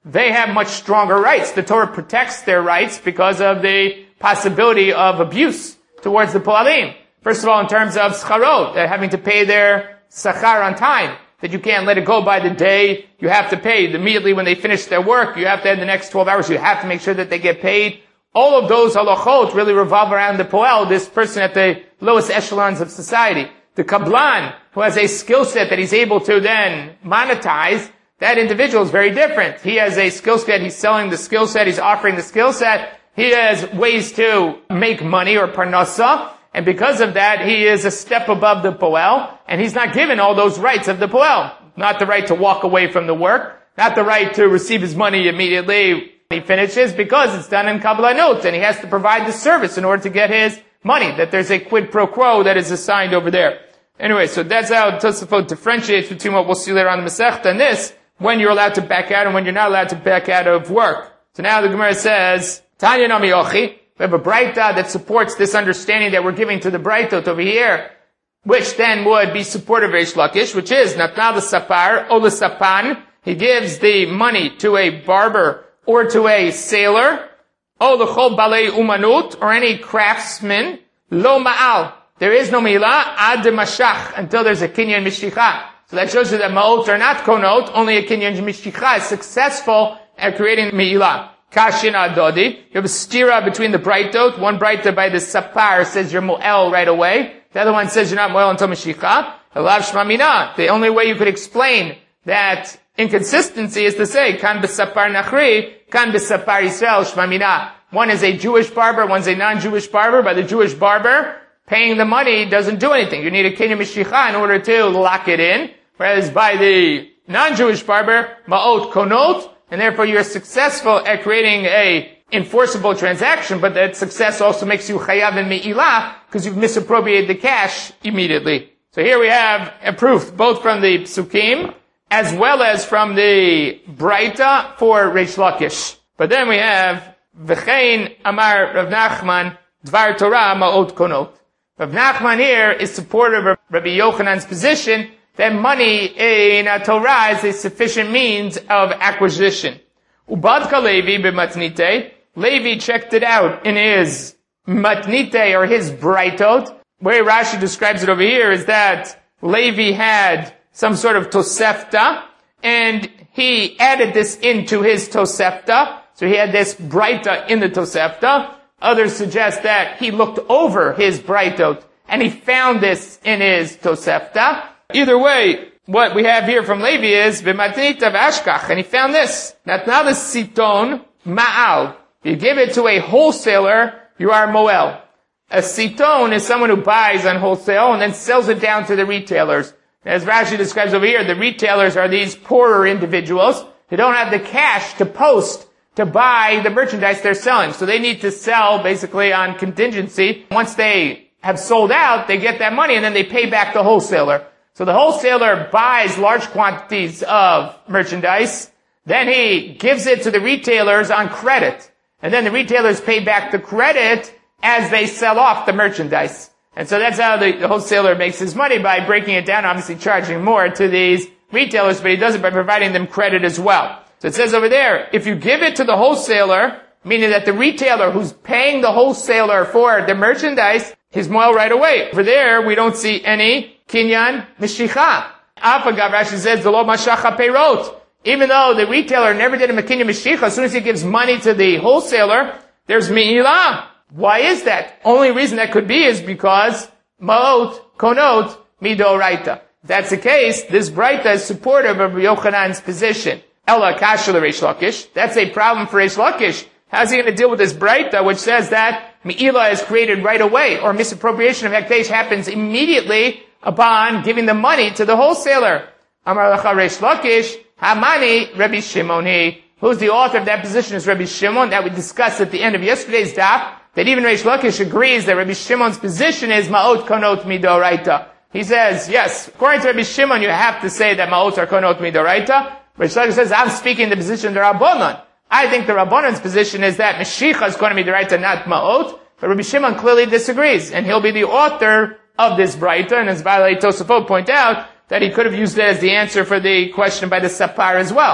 they have much stronger rights. The Torah protects their rights because of the possibility of abuse towards the Po'alim. First of all, in terms of scharot, they're having to pay their sachar on time, that you can't let it go by the day. You have to pay immediately when they finish their work. You have to, in the next twelve hours, you have to make sure that they get paid. All of those halachot really revolve around the poel, this person at the lowest echelons of society. The kablan, who has a skill set that he's able to then monetize, that individual is very different. He has a skill set, he's selling the skill set, he's offering the skill set, he has ways to make money or parnasa, and because of that, he is a step above the poel, and he's not given all those rights of the poel. Not the right to walk away from the work, not the right to receive his money immediately when he finishes, because it's done in kabbalanot, and he has to provide the service in order to get his money, that there's a quid pro quo that is assigned over there. Anyway, so that's how Tosafot differentiates between what we'll see later on in the Masechta and this, when you're allowed to back out and when you're not allowed to back out of work. So now the Gemara says, Tanya Nami Yochi, we have a Braita that supports this understanding that we're giving to the Braitot over here, which then would be supportive of Reish Lakish, which is, Natna the Sapar, Ola Sapan, he gives the money to a barber or to a sailor, Ola Chol Balei Umanut, or any craftsman, Lo Ma'al. There is no Milah, Ad Mashach, until there's a Kinyan Mishicha. So that shows you that Ma'ot are not Konot, only a Kinyan Mishicha is successful at creating Milah. Kashin Adodi. You have a stira between the Braitot. One Braita by the Sapar says you're Mo'el right away. The other one says you're not Mo'el until Mishicha. Elav Shmamina. The only way you could explain that inconsistency is to say, Kan B'Sapar Nachri, Kan B'Sapar Yisrael Shmamina. One is a Jewish barber, one's a non-Jewish barber. By the Jewish barber, paying the money doesn't do anything. You need a Kinyan Mishicha in order to lock it in. Whereas by the non-Jewish barber, Ma'ot Konot, and therefore you're successful at creating a enforceable transaction, but that success also makes you chayav and me'ilah, because you've misappropriated the cash immediately. So here we have a proof, both from the Psukim, as well as from the Braita for Reish Lakish. But then we have, V'chein Amar Rav Nachman, Dvar Torah Ma'ot Konot. Rav Nachman here is supportive of Rabbi Yochanan's position that money in a Torah is a sufficient means of acquisition. Ubadka Levi b'matnite. Levi checked it out in his matnite, or his braitot. Where Rashi describes it over here is that Levi had some sort of tosefta, and he added this into his tosefta. So he had this braita in the tosefta. Others suggest that he looked over his braitot, and he found this in his tosefta. Either way, what we have here from Levi is b'matnit of ashkach, and he found this. Natna the siton ma'al. If you give it to a wholesaler, you are moel. A siton is someone who buys on wholesale and then sells it down to the retailers. As Rashi describes over here, the retailers are these poorer individuals who don't have the cash to post to buy the merchandise they're selling. So they need to sell basically on contingency. Once they have sold out, they get that money and then they pay back the wholesaler. So the wholesaler buys large quantities of merchandise, then he gives it to the retailers on credit, and then the retailers pay back the credit as they sell off the merchandise. And so that's how the wholesaler makes his money, by breaking it down, obviously charging more to these retailers, but he does it by providing them credit as well. So it says over there, if you give it to the wholesaler, meaning that the retailer who's paying the wholesaler for the merchandise, he's moel right away. Over there, we don't see any Kinyan Mishicha. Afagav, Rashi says, the lo mashacha peirot. Even though the retailer never did him a Kinyan Mishicha, as soon as he gives money to the wholesaler, there's Mi'ilah. Why is that? Only reason that could be is because Ma'ot Konot Midoraita. If that's the case, this Braita is supportive of Yochanan's position. Ela Kasha Reish Lakish. That's a problem for Reish Lakish. How's he going to deal with this Braita, which says that Mi'ilah is created right away, or misappropriation of Hekdesh happens immediately upon giving the money to the wholesaler? Amar Lacha Reish Lakish, Hamani Rabbi Shimon. Who's the author of that position is Rabbi Shimon, that we discussed at the end of yesterday's daf, that even Reish Lakish agrees that Rabbi Shimon's position is Ma'ot Konot Midoraita. He says, yes, according to Rabbi Shimon, you have to say that Ma'ot are Konot Midoraita. Reish Lakish says, I'm speaking the position of the Rabbanon. I think the Rabbanon's position is that Meshicha is going to be Midoraita, not Ma'ot. But Rabbi Shimon clearly disagrees, and he'll be the author of this Braita, and as Balei Tosafot point out, that he could have used it as the answer for the question by the Sapar as well.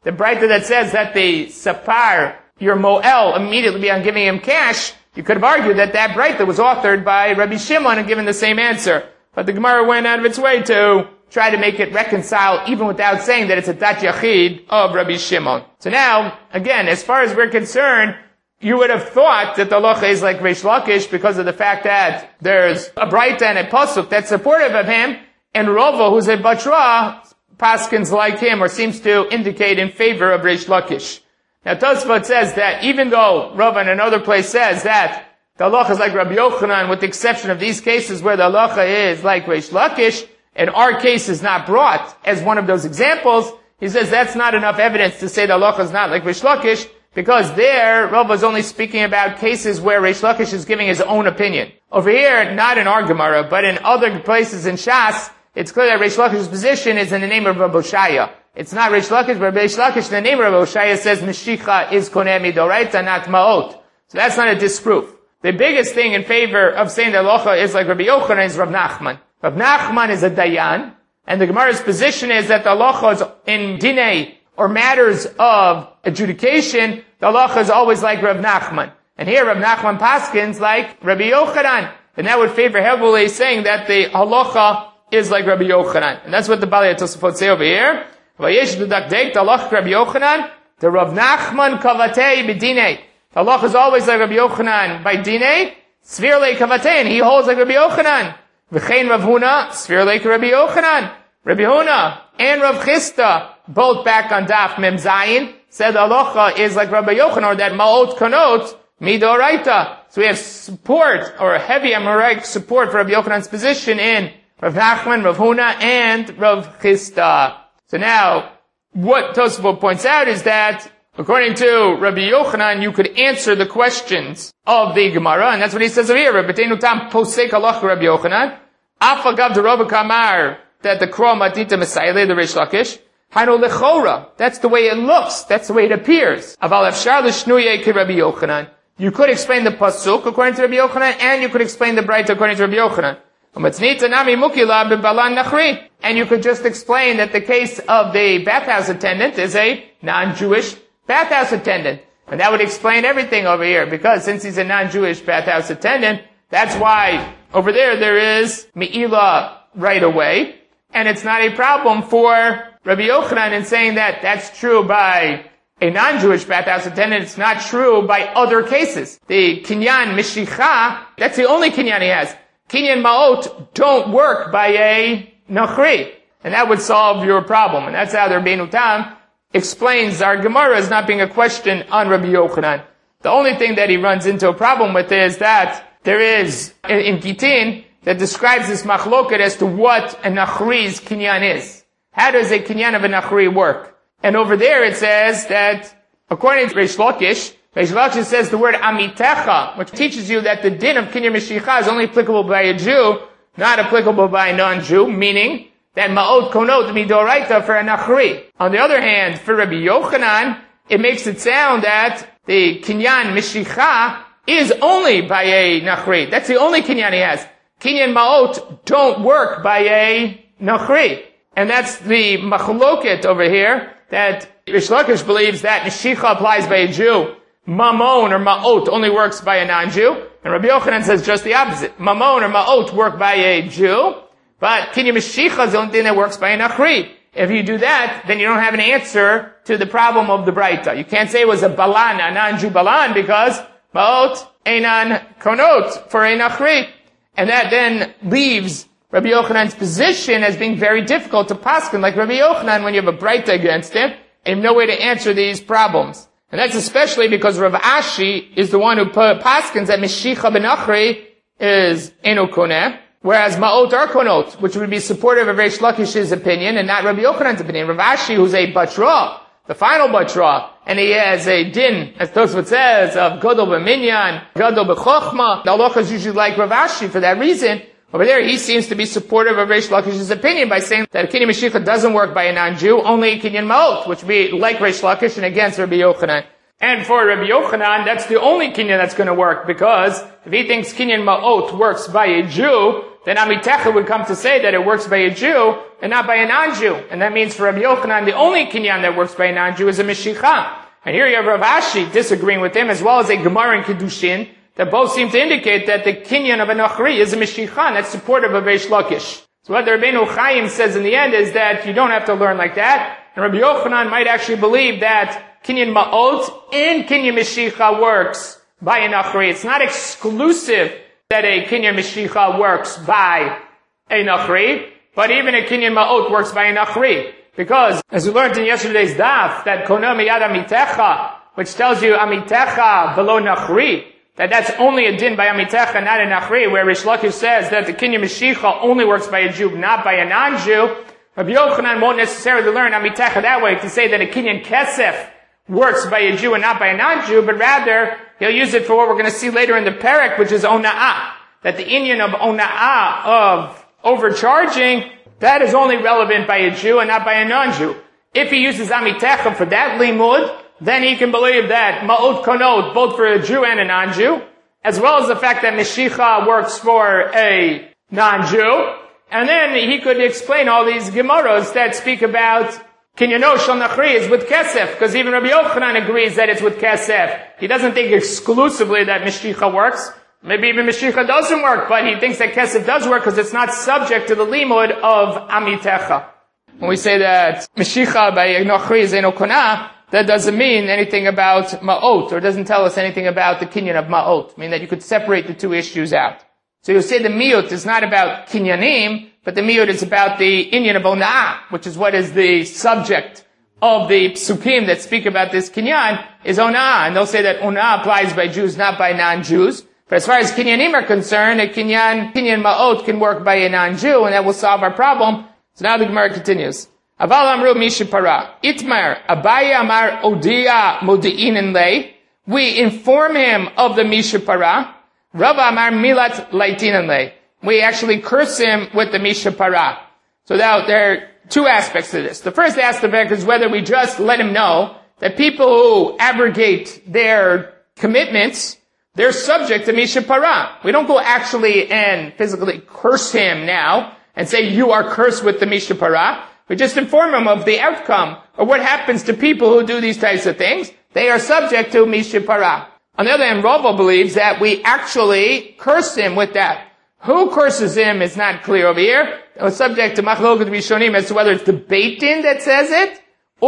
the Braita that says that the sapar, your mo'el, immediately beyond giving him cash, you could have argued that that Braita was authored by Rabbi Shimon and given the same answer. But the Gemara went out of its way to try to make it reconcile, even without saying that it's a dat yachid of Rabbi Shimon. So now, again, as far as we're concerned, you would have thought that the halacha is like Reish Lakish because of the fact that there's a Braita and a pasuk that's supportive of him, and Rava, who's a Batra, paskins like him, or seems to indicate in favor of Reish Lakish. Now Tosfot says that even though Rava in another place says that the halacha is like Rabbi Yochanan, with the exception of these cases where the halacha is like Reish Lakish, and our case is not brought as one of those examples, he says that's not enough evidence to say the halacha is not like Reish Lakish, because there, Rava is only speaking about cases where Reish Lakish is giving his own opinion. Over here, not in our Gemara, but in other places in Shas, it's clear that Reish Lakish's position is in the name of Rabbi Oshaya. It's not Reish Lakish, but Reish Lakish in the name of Rabbi Oshaya says Meshicha is koneh midoraita, not ma'ot. So that's not a disproof. The biggest thing in favor of saying that halacha is like Rabbi Yochanan is Rav Nachman. Rav Nachman is a dayan, and the Gemara's position is that the halacha is in dinei, or matters of adjudication, the halacha is always like Rav Nachman. And here Rav Nachman paskins like Rabbi Yochanan. And that would favor heavily saying that the halacha is like Rabbi Yochanan. And that's what the Balei Tosafot say over here. Vayesh l'dakdek, the halacha Rabbi Yochanan, the Rav Nachman kavatei b'dinei. The halacha is always like Rabbi Yochanan by dinei, svir le kavatei, and he holds like Rabbi Yochanan. V'chein Rav Huna, svir le Rabbi Yochanan. Rabbi Huna and Rav Chisda, both back on Daf Mem Zayin, said the halacha is like Rabbi Yochanan, or that ma'ot konot midoraita. So we have support, or heavy Amoraic support for Rabbi Yochanan's position in Rav Nachman, Rav Huna, and Rav Chisda. So now, what Tosafot points out is that, according to Rabbi Yochanan, you could answer the questions of the Gemara, and that's what he says over here. Rabbeinu tam posek halacha Rabbi Yochanan, afagav de Rava kamar, that the Kro Matita Messiah, the Reish Lakish, Hano Lechora. That's the way it looks. That's the way it appears. Aval Afshar L'Shnuye Ki Rabbi Yochanan. You could explain the Pasuk according to Rabbi Yochanan, and you could explain the Braita according to Rabbi Yochanan. And you could just explain that the case of the bathhouse attendant is a non-Jewish bathhouse attendant. And that would explain everything over here, because since he's a non-Jewish bathhouse attendant, that's why over there there is Me'ilah right away. And it's not a problem for Rabbi Yochanan in saying that that's true by a non-Jewish bathhouse attendant. It's not true by other cases. The Kinyan Mishicha, that's the only Kinyan he has. Kinyan Ma'ot don't work by a Nachri. And that would solve your problem. And that's how the Rabbeinu Tam explains our Gemara as not being a question on Rabbi Yochanan. The only thing that he runs into a problem with is that there is, in Gitin, that describes this machloket as to what a Nachri's kinyan is. How does a kinyan of a Nachri work? And over there it says that, according to Reish Lakish, Reish Lakish says the word amitecha, which teaches you that the din of kinyan mishicha is only applicable by a Jew, not applicable by a non-Jew, meaning that ma'ot konot midoraita for a Nachri. On the other hand, for Rabbi Yochanan, it makes it sound that the kinyan mishicha is only by a Nachri. That's the only kinyan he has. Kinyan Ma'ot don't work by a Nachri. And that's the machloket over here, that Reish Lakish believes that Meshicha applies by a Jew. Mamon or Ma'ot only works by a non-Jew. And Rabbi Yochanan says just the opposite. Mamon or Ma'ot work by a Jew, but Kinyan Meshicha is the only thing that works by a Nachri. If you do that, then you don't have an answer to the problem of the Braita. You can't say it was a Balan, a non-Jew Balan, because Ma'ot Einan Konot for a Nachri. And that then leaves Rabbi Yochanan's position as being very difficult to paskin, like Rabbi Yochanan, when you have a Braita against him, and you have no way to answer these problems. And that's especially because Rav Ashi is the one who paskins that Meshicha Benachri is Eno Koneh, whereas Ma'ot are Konot, which would be supportive of Reish Lakish's opinion and not Rabbi Yochanan's opinion. Rav Ashi, who's a Batra, the final Batra, and he has a din, as Tosfot says, of Gadol b'minyan, Gadol b'chochma. The halacha is usually like Rav Ashi for that reason. Over there, he seems to be supportive of Reish Lakish's opinion by saying that Kinyan Meshicha doesn't work by a non-Jew, only Kinyan Ma'ot, which would be like Reish Lakish and against Rabbi Yochanan. And for Rabbi Yochanan, that's the only Kinyan that's going to work, because if he thinks Kinyan Ma'ot works by a Jew, then Amitecha would come to say that it works by a Jew and not by a non-Jew. And that means for Rabbi Yochanan, the only kinyan that works by a non-Jew is a Meshicha. And here you have Rav Ashi disagreeing with him, as well as a Gemara in Kedushin, that both seem to indicate that the kinyan of a Nachri is a Meshicha, and that's supportive of Reish Lakish. So what the Rabbeinu Chaim says in the end is that you don't have to learn like that. And Rabbi Yochanan might actually believe that kinyan Ma'ot and kinyan Meshicha works by a Nachri. It's not exclusive that a kinyan Meshicha works by a Nachri, but even a kinyan Ma'ot works by a Nachri. Because, as we learned in yesterday's daf, that Kona Miyad Amitecha, which tells you Amitecha below Nachri, that that's only a din by Amitecha, not a Nachri, where Rish Lakish says that the kinyan Meshicha only works by a Jew, not by a non-Jew. Rabbi Yochanan won't necessarily learn Amitecha that way to say that a kinyan Kesef works by a Jew and not by a non-Jew, but rather he'll use it for what we're going to see later in the parak, which is Ona'ah. That the inyan of Ona'ah, of overcharging, that is only relevant by a Jew and not by a non-Jew. If he uses Amitecha for that limud, then he can believe that Ma'ot Konot, both for a Jew and a non-Jew, as well as the fact that Meshicha works for a non-Jew. And then he could explain all these Gemaros that speak about Kinyano Shal Nachri is with Kesef, because even Rabbi Yochanan agrees that it's with Kesef. He doesn't think exclusively that Meshicha works. Maybe even Meshicha doesn't work, but he thinks that Kesef does work because it's not subject to the limud of Amitecha. When we say that Meshicha by Nachri is Eno Konah, that doesn't mean anything about Ma'ot, or doesn't tell us anything about the Kinyan of Ma'ot. I mean that you could separate the two issues out. So you'll say the Miyut is not about Kinyanim, but the Miyut is about the Inyan of Ona'ah, which is what is the subject of the Psukim that speak about this Kinyan, is Ona'ah. And they'll say that Ona'ah applies by Jews, not by non-Jews. But as far as Kinyanim are concerned, a Kinyan, Kinyan Ma'ot can work by a non-Jew, and that will solve our problem. So now the Gemara continues. Aval Amru Mishipara. Itmar, Abaya Amar Odia Modi'inin Lei. We inform him of the Mishipara. Rava Amar Milat Laitinan Lei. We actually curse him with the Mishipara. So now there are two aspects to this. The first aspect is whether we just let him know that people who abrogate their commitments, they're subject to Mishipara. We don't go actually and physically curse him now and say, you are cursed with the Mishipara. We just inform him of the outcome of what happens to people who do these types of things. They are subject to Mishipara. On the other hand, Rava believes that we actually curse him with that. Who curses him is not clear over here. It was subject to Machloket Rishonim as to whether it's the Beit Din that says it,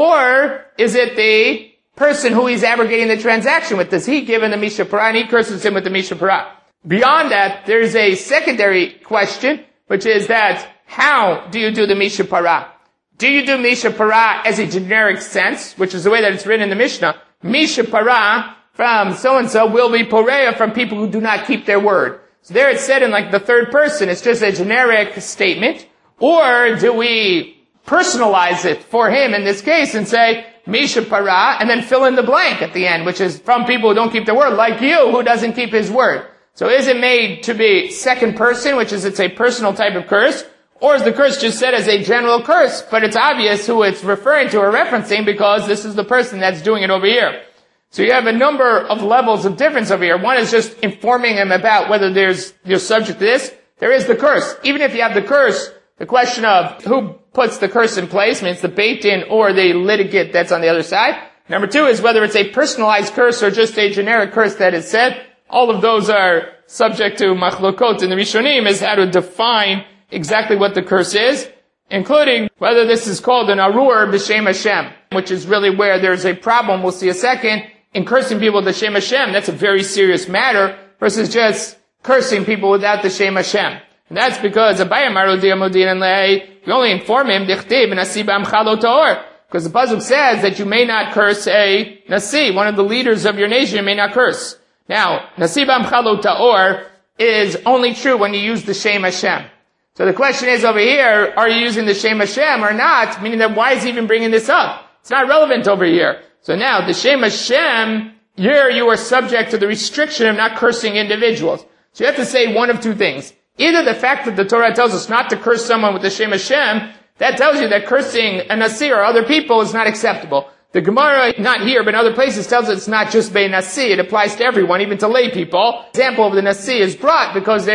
or is it the person who he's abrogating the transaction with. Does he give him the Mishipara, and he curses him with the Mishipara? Beyond that, there's a secondary question, which is that how do you do the Mishipara? Do you do Mishipara as a generic sense, which is the way that it's written in the Mishnah? Mishipara from so-and-so will be Poreya from people who do not keep their word. So there it's said in like the third person, it's just a generic statement. Or do we personalize it for him in this case and say, Mishipara, and then fill in the blank at the end, which is from people who don't keep their word, like you, who doesn't keep his word. So is it made to be second person, which is it's a personal type of curse, or is the curse just said as a general curse, but it's obvious who it's referring to or referencing because this is the person that's doing it over here. So you have a number of levels of difference over here. One is just informing him about whether there's, you're subject to this. There is the curse. Even if you have the curse, the question of who puts the curse in place, means the Beit Din or the litigant that's on the other side. Number two is whether it's a personalized curse or just a generic curse that is said. All of those are subject to machlokot in the Rishonim, is how to define exactly what the curse is, including whether this is called an arur b'shem Hashem, which is really where there's a problem, we'll see a second, in cursing people with the Shem Hashem. That's a very serious matter, versus just cursing people without the Shem Hashem. And that's because we only inform him, because the pasuk says that you may not curse a nasi, one of the leaders of your nation, you may not curse. Now, nasib amchalo ta'or is only true when you use the Shem Hashem. So the question is over here, are you using the Shem Hashem or not? Meaning that why is he even bringing this up? It's not relevant over here. So now, the Shem Hashem, here you are subject to the restriction of not cursing individuals. So you have to say one of two things. Either the fact that the Torah tells us not to curse someone with the Shem Hashem, that tells you that cursing a Nasi or other people is not acceptable. The Gemara, not here, but in other places, tells us it's not just Bei Nasi, it applies to everyone, even to lay people. The example of the Nasi is brought because they're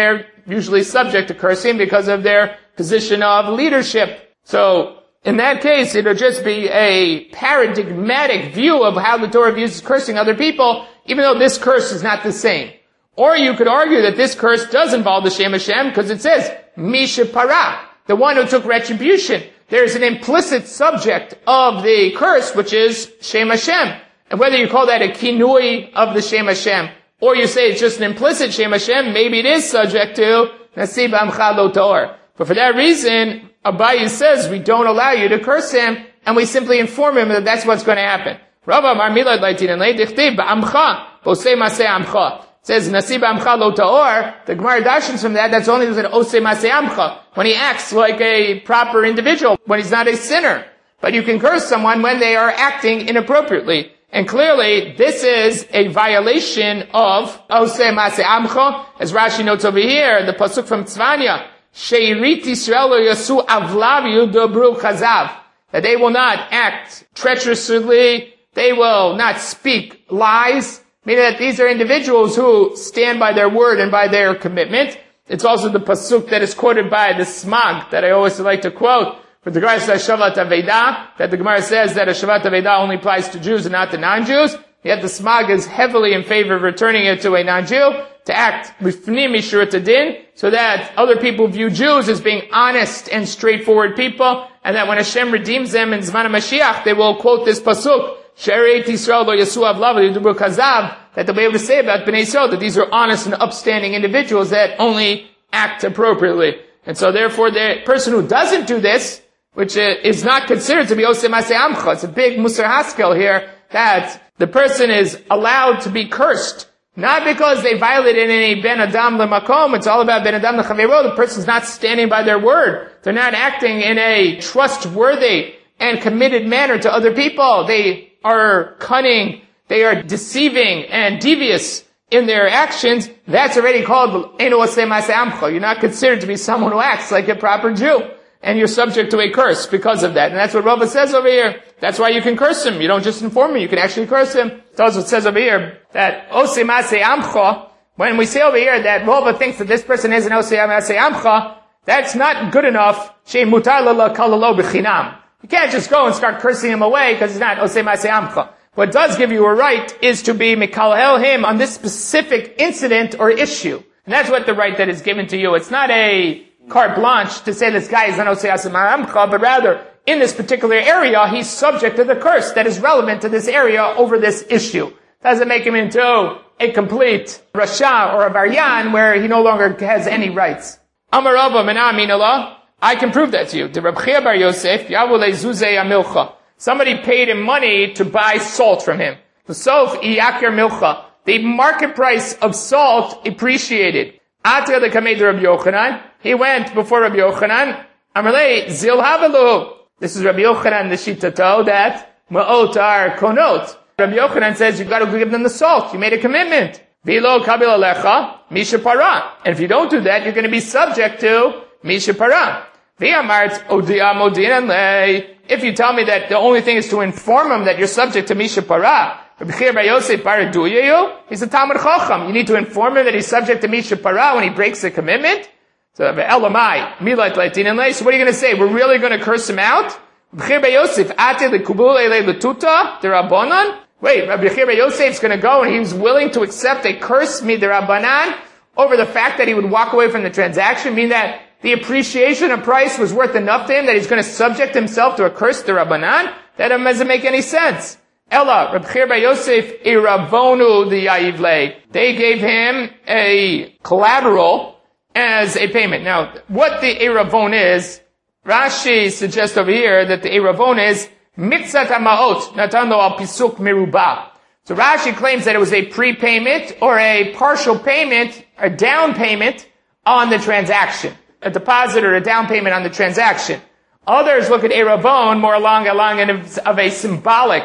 usually subject to cursing because of their position of leadership. So, in that case, it'll just be a paradigmatic view of how the Torah views cursing other people, even though this curse is not the same. Or you could argue that this curse does involve the Shem Hashem, because it says, Misha Para, the one who took retribution. There's an implicit subject of the curse, which is Shem Hashem. And whether you call that a kinui of the Shem Hashem, or you say it's just an implicit Shem Hashem, maybe it is subject to Nasib Amcha Lo Tor. But for that reason, Abaye says we don't allow you to curse him, and we simply inform him that that's what's going to happen. Rava Mar Milad Laitin and Leidichtib Ba'amcha, Bosei Maseh Amcha. Says Nasib Amcha Lo Ta'or. The Gemara dashens from that, that's only an Osei Maseh Amcha, when he acts like a proper individual, when he's not a sinner. But you can curse someone when they are acting inappropriately. And clearly, this is a violation of Osei Maseh Amcha, as Rashi notes over here, the pasuk from Tzvanya, Sheirit Yisrael lo yasu avlav yudobru chazav, that they will not act treacherously, they will not speak lies, meaning that these are individuals who stand by their word and by their commitment. It's also the pasuk that is quoted by the Smag, that I always like to quote, for the Gemara says Shavat Aveda, that the Gemara says that a Shavat Aveda only applies to Jews and not to non-Jews. Yet the Smag is heavily in favor of returning it to a non-Jew, to act b'fnim mishrat hadin, so that other people view Jews as being honest and straightforward people, and that when Hashem redeems them in Zman HaMashiach, they will quote this pasuk, She'ereit Yisrael lo yasu avlav yudubru kazav, that they'll be able to say about Bnei Yisrael that these are honest and upstanding individuals that only act appropriately. And so therefore the person who doesn't do this, which is not considered to be Osei Maseh Amcha, it's a big Musar Haskel here, that the person is allowed to be cursed, not because they violated any Ben Adam L'Makom, it's all about Ben Adam L'Chaveiro, the person's not standing by their word, they're not acting in a trustworthy and committed manner to other people, they are cunning, they are deceiving and devious in their actions, that's already called Eino Osei Maseh Amcha. You're not considered to be someone who acts like a proper Jew. And you're subject to a curse because of that. And that's what Rava says over here. That's why you can curse him. You don't just inform him, you can actually curse him. That's what it says over here, that Osei Maseh Amcha, when we say over here that Rava thinks that this person is an Osei Maseh Amcha, that's not good enough. Shei mutar la kalalo b'chinam. You can't just go and start cursing him away because he's not Osei Maseh Amcha. What does give you a right is to be mikalhel him on this specific incident or issue. And that's what the right that is given to you. It's not a carte blanche to say this guy is not Osei Maseh Amcha, but rather, in this particular area, he's subject to the curse that is relevant to this area over this issue. Doesn't make him into a complete Rasha or a Varyan where he no longer has any rights. Amar Rava Mena Aminallah, I can prove that to you. The Reb Chia Bar Yosef, Yavule Zuzei Amilcha. Somebody paid him money to buy salt from him. The Sof Iyakir Milcha. The market price of salt appreciated. Atra the Kamed Rabbi Yochanan. He went before Rabbi Yochanan. Amalei Zil Havalu. This is Rabbi Yochanan the Shitato that Ma'otar Konot. Rabbi Yochanan says you've got to give them the salt. You made a commitment. Vilo Kabil Alecha Misha Para. And if you don't do that, you're going to be subject to Misha Para. V'amart Odia Modinan Lei. If you tell me that the only thing is to inform him that you're subject to Misha Para, Rabbi Chia Bar Yosef Paraduyayu, he's a Talmud Chacham. You need to inform him that he's subject to Misha Para when he breaks the commitment. So, Elamai, Milat Laitin and Lei. So what are you going to say? We're really going to curse him out? Rabbi Chia Bar Yosef, Ate Lekubul Ele Letuta, Derabanan. Wait, Rabbi Chia Bar Yosef's going to go and he's willing to accept a curse, Miderabanan, over the fact that he would walk away from the transaction, meaning that the appreciation of price was worth enough to him that he's going to subject himself to a curse to Rabbanan? That doesn't make any sense. Ella, Reb Chia Bar Yosef, Iravonu the Yayivle. They gave him a collateral as a payment. Now, what the Iravon is, Rashi suggests over here that the Iravon is Mitzat HaMa'ot, Natan lo al Pisuk Merubah. So Rashi claims that it was a prepayment or a partial payment, a down payment on the transaction. A deposit or a down payment on the transaction. Others look at Eravon more along along of a symbolic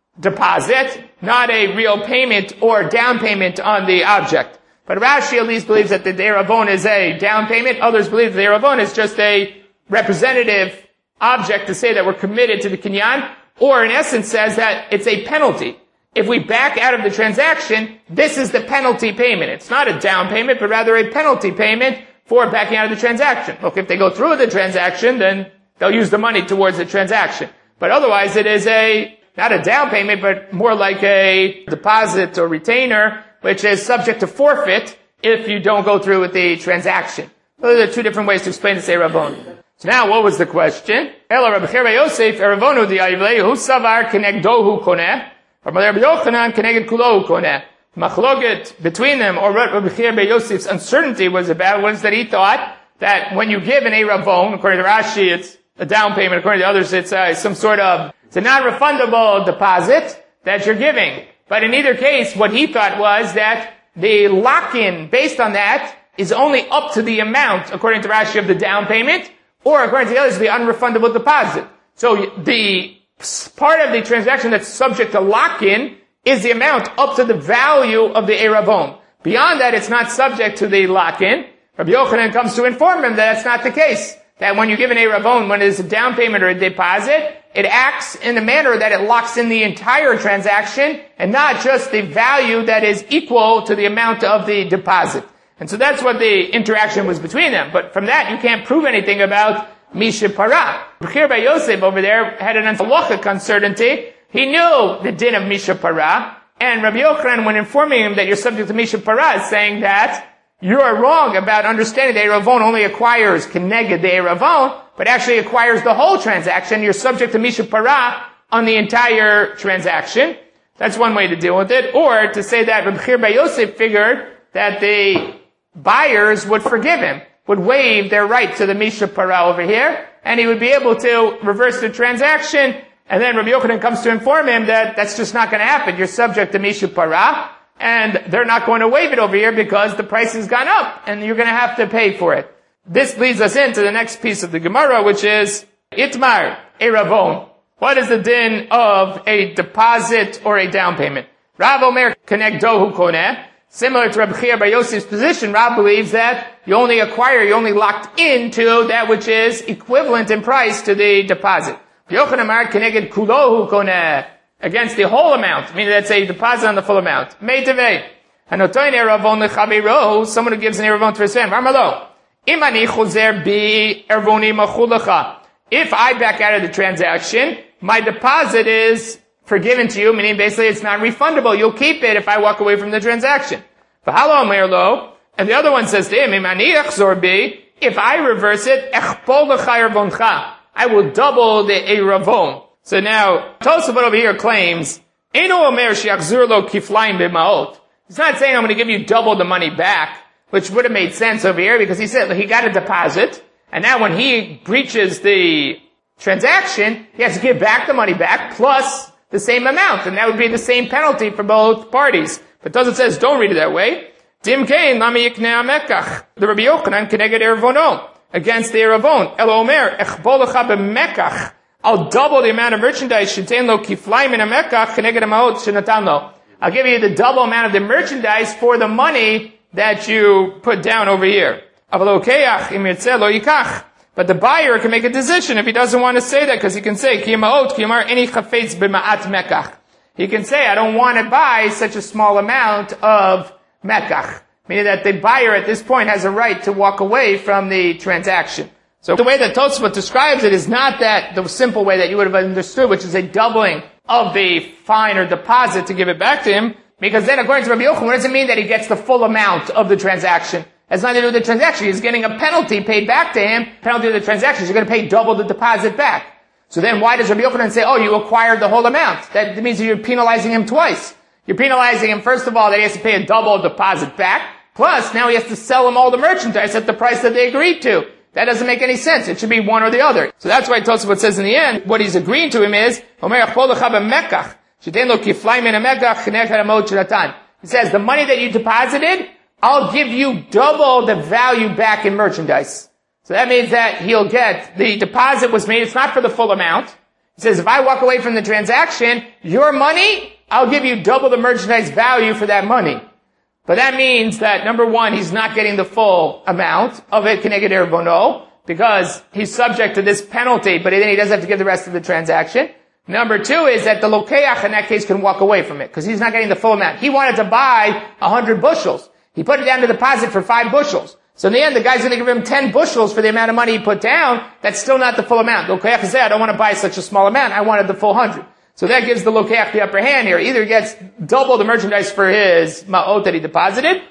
deposit, not a real payment or down payment on the object. But Rashi at least believes that the Eravon is a down payment. Others believe the Eravon is just a representative object to say that we're committed to the Kinyan, or in essence says that it's a penalty. If we back out of the transaction, this is the penalty payment. It's not a down payment, but rather a penalty payment for backing out of the transaction. Look, if they go through with the transaction, then they'll use the money towards the transaction. But otherwise, it is a, not a down payment, but more like a deposit or retainer, which is subject to forfeit if you don't go through with the transaction. Those are two different ways to explain the Sei Ravon. So now, what was the question? Ela Rabbi Chir bar Yosef, Eravonu di Ayvlehu savar kenegdohu koneh, or Rabbi Yochanan keneged kulohu koneh. Machloket between them, or what Rabbi Chir bar Yosef's uncertainty was about, was that he thought that when you give an Eravon, according to Rashi, it's a down payment, according to others, it's uh, some sort of, it's a non-refundable deposit that you're giving. But in either case, what he thought was that the lock-in based on that is only up to the amount, according to Rashi, of the down payment, or according to the others, the unrefundable deposit. So the part of the transaction that's subject to lock-in is the amount up to the value of the Eravon. Beyond that, it's not subject to the lock-in. Rabbi Yochanan comes to inform him that that's not the case. That when you give an Eravon, when it is a down payment or a deposit, it acts in a manner that it locks in the entire transaction and not just the value that is equal to the amount of the deposit. And so that's what the interaction was between them. But from that, you can't prove anything about Misha Para. Rabbi Chir bar Yosef over there had an halachic uncertainty. He knew the din of Misha Para, and Rabbi Yochanan, when informing him that you're subject to Misha Para, is saying that you are wrong about understanding that Eravon only acquires Keneged the Eravon, but actually acquires the whole transaction. You're subject to Misha Para on the entire transaction. That's one way to deal with it. Or to say that Rabbi Chir bar Yosef figured that the buyers would forgive him, would waive their right to the Misha Para over here, and he would be able to reverse the transaction. And then Rabbi Yochanan comes to inform him that that's just not going to happen. You're subject to Misha Para, and they're not going to waive it over here because the price has gone up, and you're going to have to pay for it. This leads us into the next piece of the Gemara, which is Itmar, Eravon. What is the din of a deposit or a down payment? Rav Omer Kenegdohu Koneh. Similar to Rabbi Chir bar Yosef's position, Rav believes that you only acquire, you only locked into that which is equivalent in price to the deposit. Yochanan Amar Keneged Kulohu Koneh. Against the whole amount, meaning that's a deposit on the full amount. Meitevei. Hanotoin Eravon lechaviro, someone who gives an Eravon to his friend. Marmalo. Imani chozer bi ervoni machulacha. If I back out of the transaction, my deposit is forgiven to you, meaning basically it's not refundable. You'll keep it if I walk away from the transaction. V'halo merlo. And the other one says to him, Imani echzor bi, if I reverse it, echpol lecha ervoncha. I will double the Eravon. So now, Tosafot over here claims, Eino Omer she'achzur lo kiflaim b'maot. He's not saying I'm going to give you double the money back, which would have made sense over here because he said he got a deposit, and now when he breaches the transaction, he has to give back the money back plus the same amount, and that would be the same penalty for both parties. But Tosafot says, don't read it that way. Dim kein lami yiknei amekach. The Rabbi Yochanan keneged Eravono against the Eravon. El Omer echbol lecha b'mekach. I'll double the amount of merchandise. Lo kiflaim in a I'll give you the double amount of the merchandise for the money that you put down over here. But the buyer can make a decision if he doesn't want to say that, because he can say, he can say, I don't want to buy such a small amount of mekach. Meaning that the buyer at this point has a right to walk away from the transaction. So the way that Tosafot describes it is not that the simple way that you would have understood, which is a doubling of the fine or deposit to give it back to him, because then according to Rabbi Yochanan, what does it mean that he gets the full amount of the transaction? It has nothing to do with the transaction. He's getting a penalty paid back to him, penalty of the transaction. You're going to pay double the deposit back. So then why does Rabbi Yochanan say, oh, you acquired the whole amount? That means that you're penalizing him twice. You're penalizing him, first of all, that he has to pay a double deposit back, plus now he has to sell him all the merchandise at the price that they agreed to. That doesn't make any sense. It should be one or the other. So that's why Tosafot says in the end, what he's agreeing to him is, he says, the money that you deposited, I'll give you double the value back in merchandise. So that means that he'll get, the deposit was made, it's not for the full amount. He says, if I walk away from the transaction, your money, I'll give you double the merchandise value for that money. But that means that, number one, he's not getting the full amount of it, Keneged Eravono, because he's subject to this penalty, but then he does have to give the rest of the transaction. Number two is that the Lokeach in that case can walk away from it, because he's not getting the full amount. He wanted to buy a hundred bushels. He put it down to deposit for five bushels. So in the end, the guy's going to give him ten bushels for the amount of money he put down. That's still not the full amount. The Lokeach says, I don't want to buy such a small amount. I wanted the full hundred. So that gives the Lokeach the upper hand here. Either he gets double the merchandise for his ma'ot that he deposited,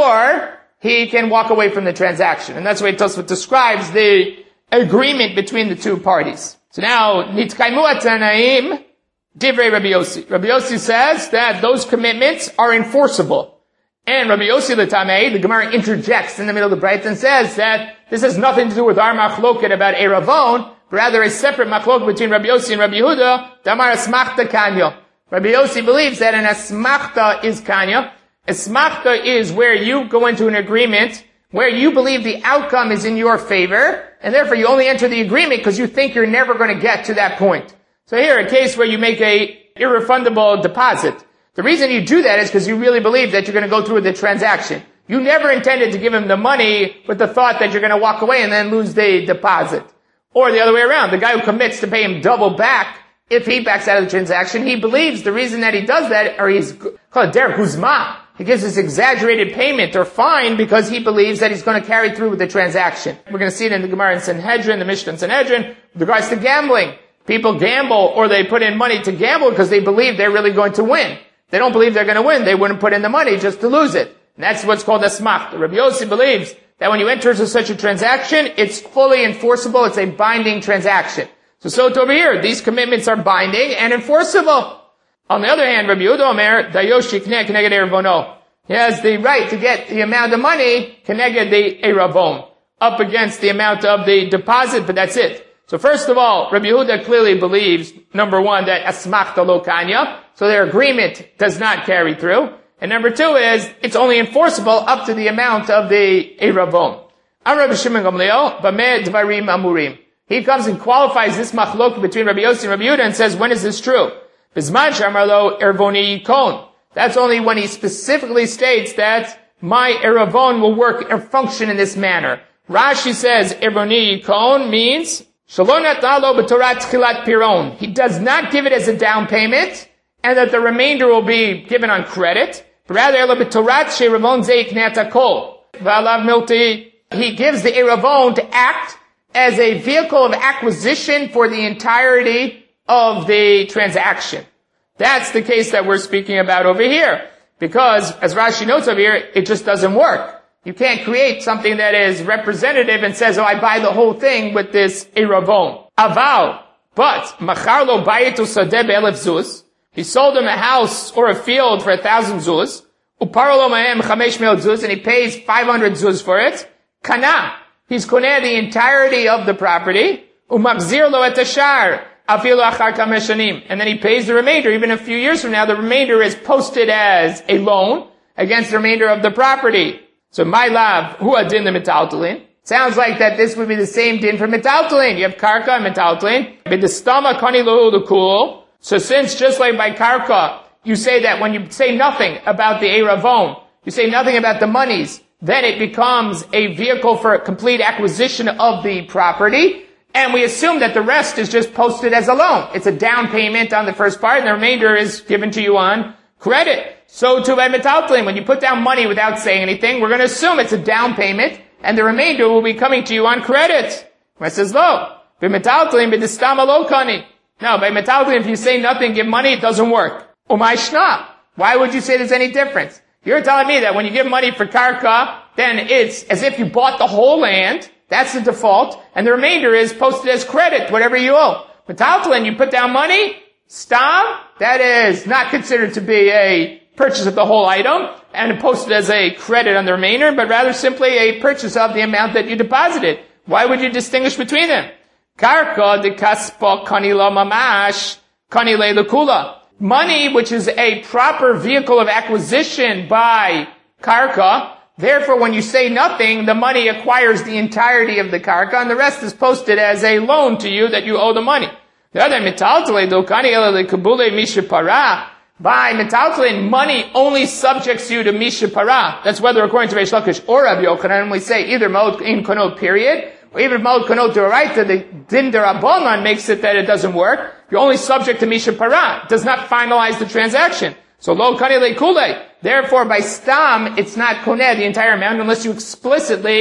or he can walk away from the transaction. And that's the way Tosfot describes the agreement between the two parties. So now, Nitkaimu Atanaim, Divrei Rabbi Yossi. Rabbi Yossi says that those commitments are enforceable. And Rabbi Yossi L'Tamei, the Gemara interjects in the middle of the Brayta and says that this has nothing to do with our machloket about Eravon, but rather a separate machloket between Rabbi Yossi and Rabbi Yehuda, Damar Asmachta Kanyo. Rabbi Yossi believes that an Asmachta is Kanyo. Asmachta is where you go into an agreement where you believe the outcome is in your favor, and therefore you only enter the agreement because you think you're never going to get to that point. So here, a case where you make a irrefundable deposit. The reason you do that is because you really believe that you're going to go through with the transaction. You never intended to give him the money with the thought that you're going to walk away and then lose the deposit. Or the other way around, the guy who commits to pay him double back, if he backs out of the transaction, he believes the reason that he does that, or he's called derech guzma. He gives this exaggerated payment or fine because he believes that he's going to carry through with the transaction. We're going to see it in the Gemara in Sanhedrin, the Mishnah in Sanhedrin, with regards to gambling. People gamble or they put in money to gamble because they believe they're really going to win. If they don't believe they're going to win, they wouldn't put in the money just to lose it. And that's what's called a smach. Rabbi Yossi believes that when you enter into such a transaction, it's fully enforceable. It's a binding transaction. So, so to over here, these commitments are binding and enforceable. On the other hand, Rabbi Yehuda Omer, Dayosh Yikneh Keneged Eravono. He has the right to get the amount of money, Keneged the Eravon, up against the amount of the deposit, but that's it. So first of all, Rabbi Yehuda clearly believes, number one, that Asmachta Lo Kanya, so their agreement does not carry through. And number two is, it's only enforceable up to the amount of the Eravon. Am Rabbi Shimon Gamliel, Bameh Dvarim Amurim. He comes and qualifies this machlok between Rabbi Yossi and Rabbi Yehuda and says, when is this true? Bizman Shamarlo Ervoni Yikon. That's only when he specifically states that my Eravon will work or function in this manner. Rashi says Ervoni Yikon means Shalonat Alo B'Torah Tchilat Piron. He does not give it as a down payment, and that the remainder will be given on credit. But rather, Elo B'Torah She'Eravon Zeik Ne'atakol. V'alav Milti. He gives the Eravon to act as a vehicle of acquisition for the entirety of the transaction. That's the case that we're speaking about over here. Because, as Rashi notes over here, it just doesn't work. You can't create something that is representative and says, oh, I buy the whole thing with this Eravon. Aval. But, Machar lo bayitu sadeh be'elef zuz. He sold him a house or a field for a thousand zuz. Uparo lo ma'em chamesh me'ot zuz. And he pays five hundred zuz for it. Kana. He's koneh the entirety of the property. Umachzir lo et hashar. Afilu achar kamesh shanim. And then he pays the remainder. Even a few years from now, the remainder is posted as a loan against the remainder of the property. So my lab, hu adin the metaltalin. Sounds like that this would be the same din for metaltalin. You have karka and metaltalin. B'destama kani lahu l'kul. So since just like by karka, you say that when you say nothing about the Eravon, you say nothing about the monies, then it becomes a vehicle for a complete acquisition of the property. And we assume that the rest is just posted as a loan. It's a down payment on the first part, and the remainder is given to you on credit. So too by metaltalin, when you put down money without saying anything, we're going to assume it's a down payment, and the remainder will be coming to you on credit. It says, lo, by metaltalin, b'distama lo kani. No, by metaltalin, if you say nothing, give money, it doesn't work. Umay shna. Why would you say there's any difference? You're telling me that when you give money for karka, then it's as if you bought the whole land. That's the default. And the remainder is posted as credit, whatever you owe. Metaltalin, you put down money, stam, that is not considered to be a purchase of the whole item, and posted as a credit on the remainder, but rather simply a purchase of the amount that you deposited. Why would you distinguish between them? Karka de kaspa kanila mamash kanile lukula. Money, which is a proper vehicle of acquisition by karka, therefore when you say nothing, the money acquires the entirety of the karka, and the rest is posted as a loan to you that you owe the money. The other metaltalin do kanila le kabule mishapara. By metaltalin, money only subjects you to mishapara. That's whether according to Reish Lakish or Rabbi Yochanan, we say either ma'od in konot period, or even ma'od konot d'oraita, the din d'Rabbanan makes it that it doesn't work. You're only subject to mishapara. It does not finalize the transaction. So lo kani le kule. Therefore, by stam, it's not koneh, the entire amount, unless you explicitly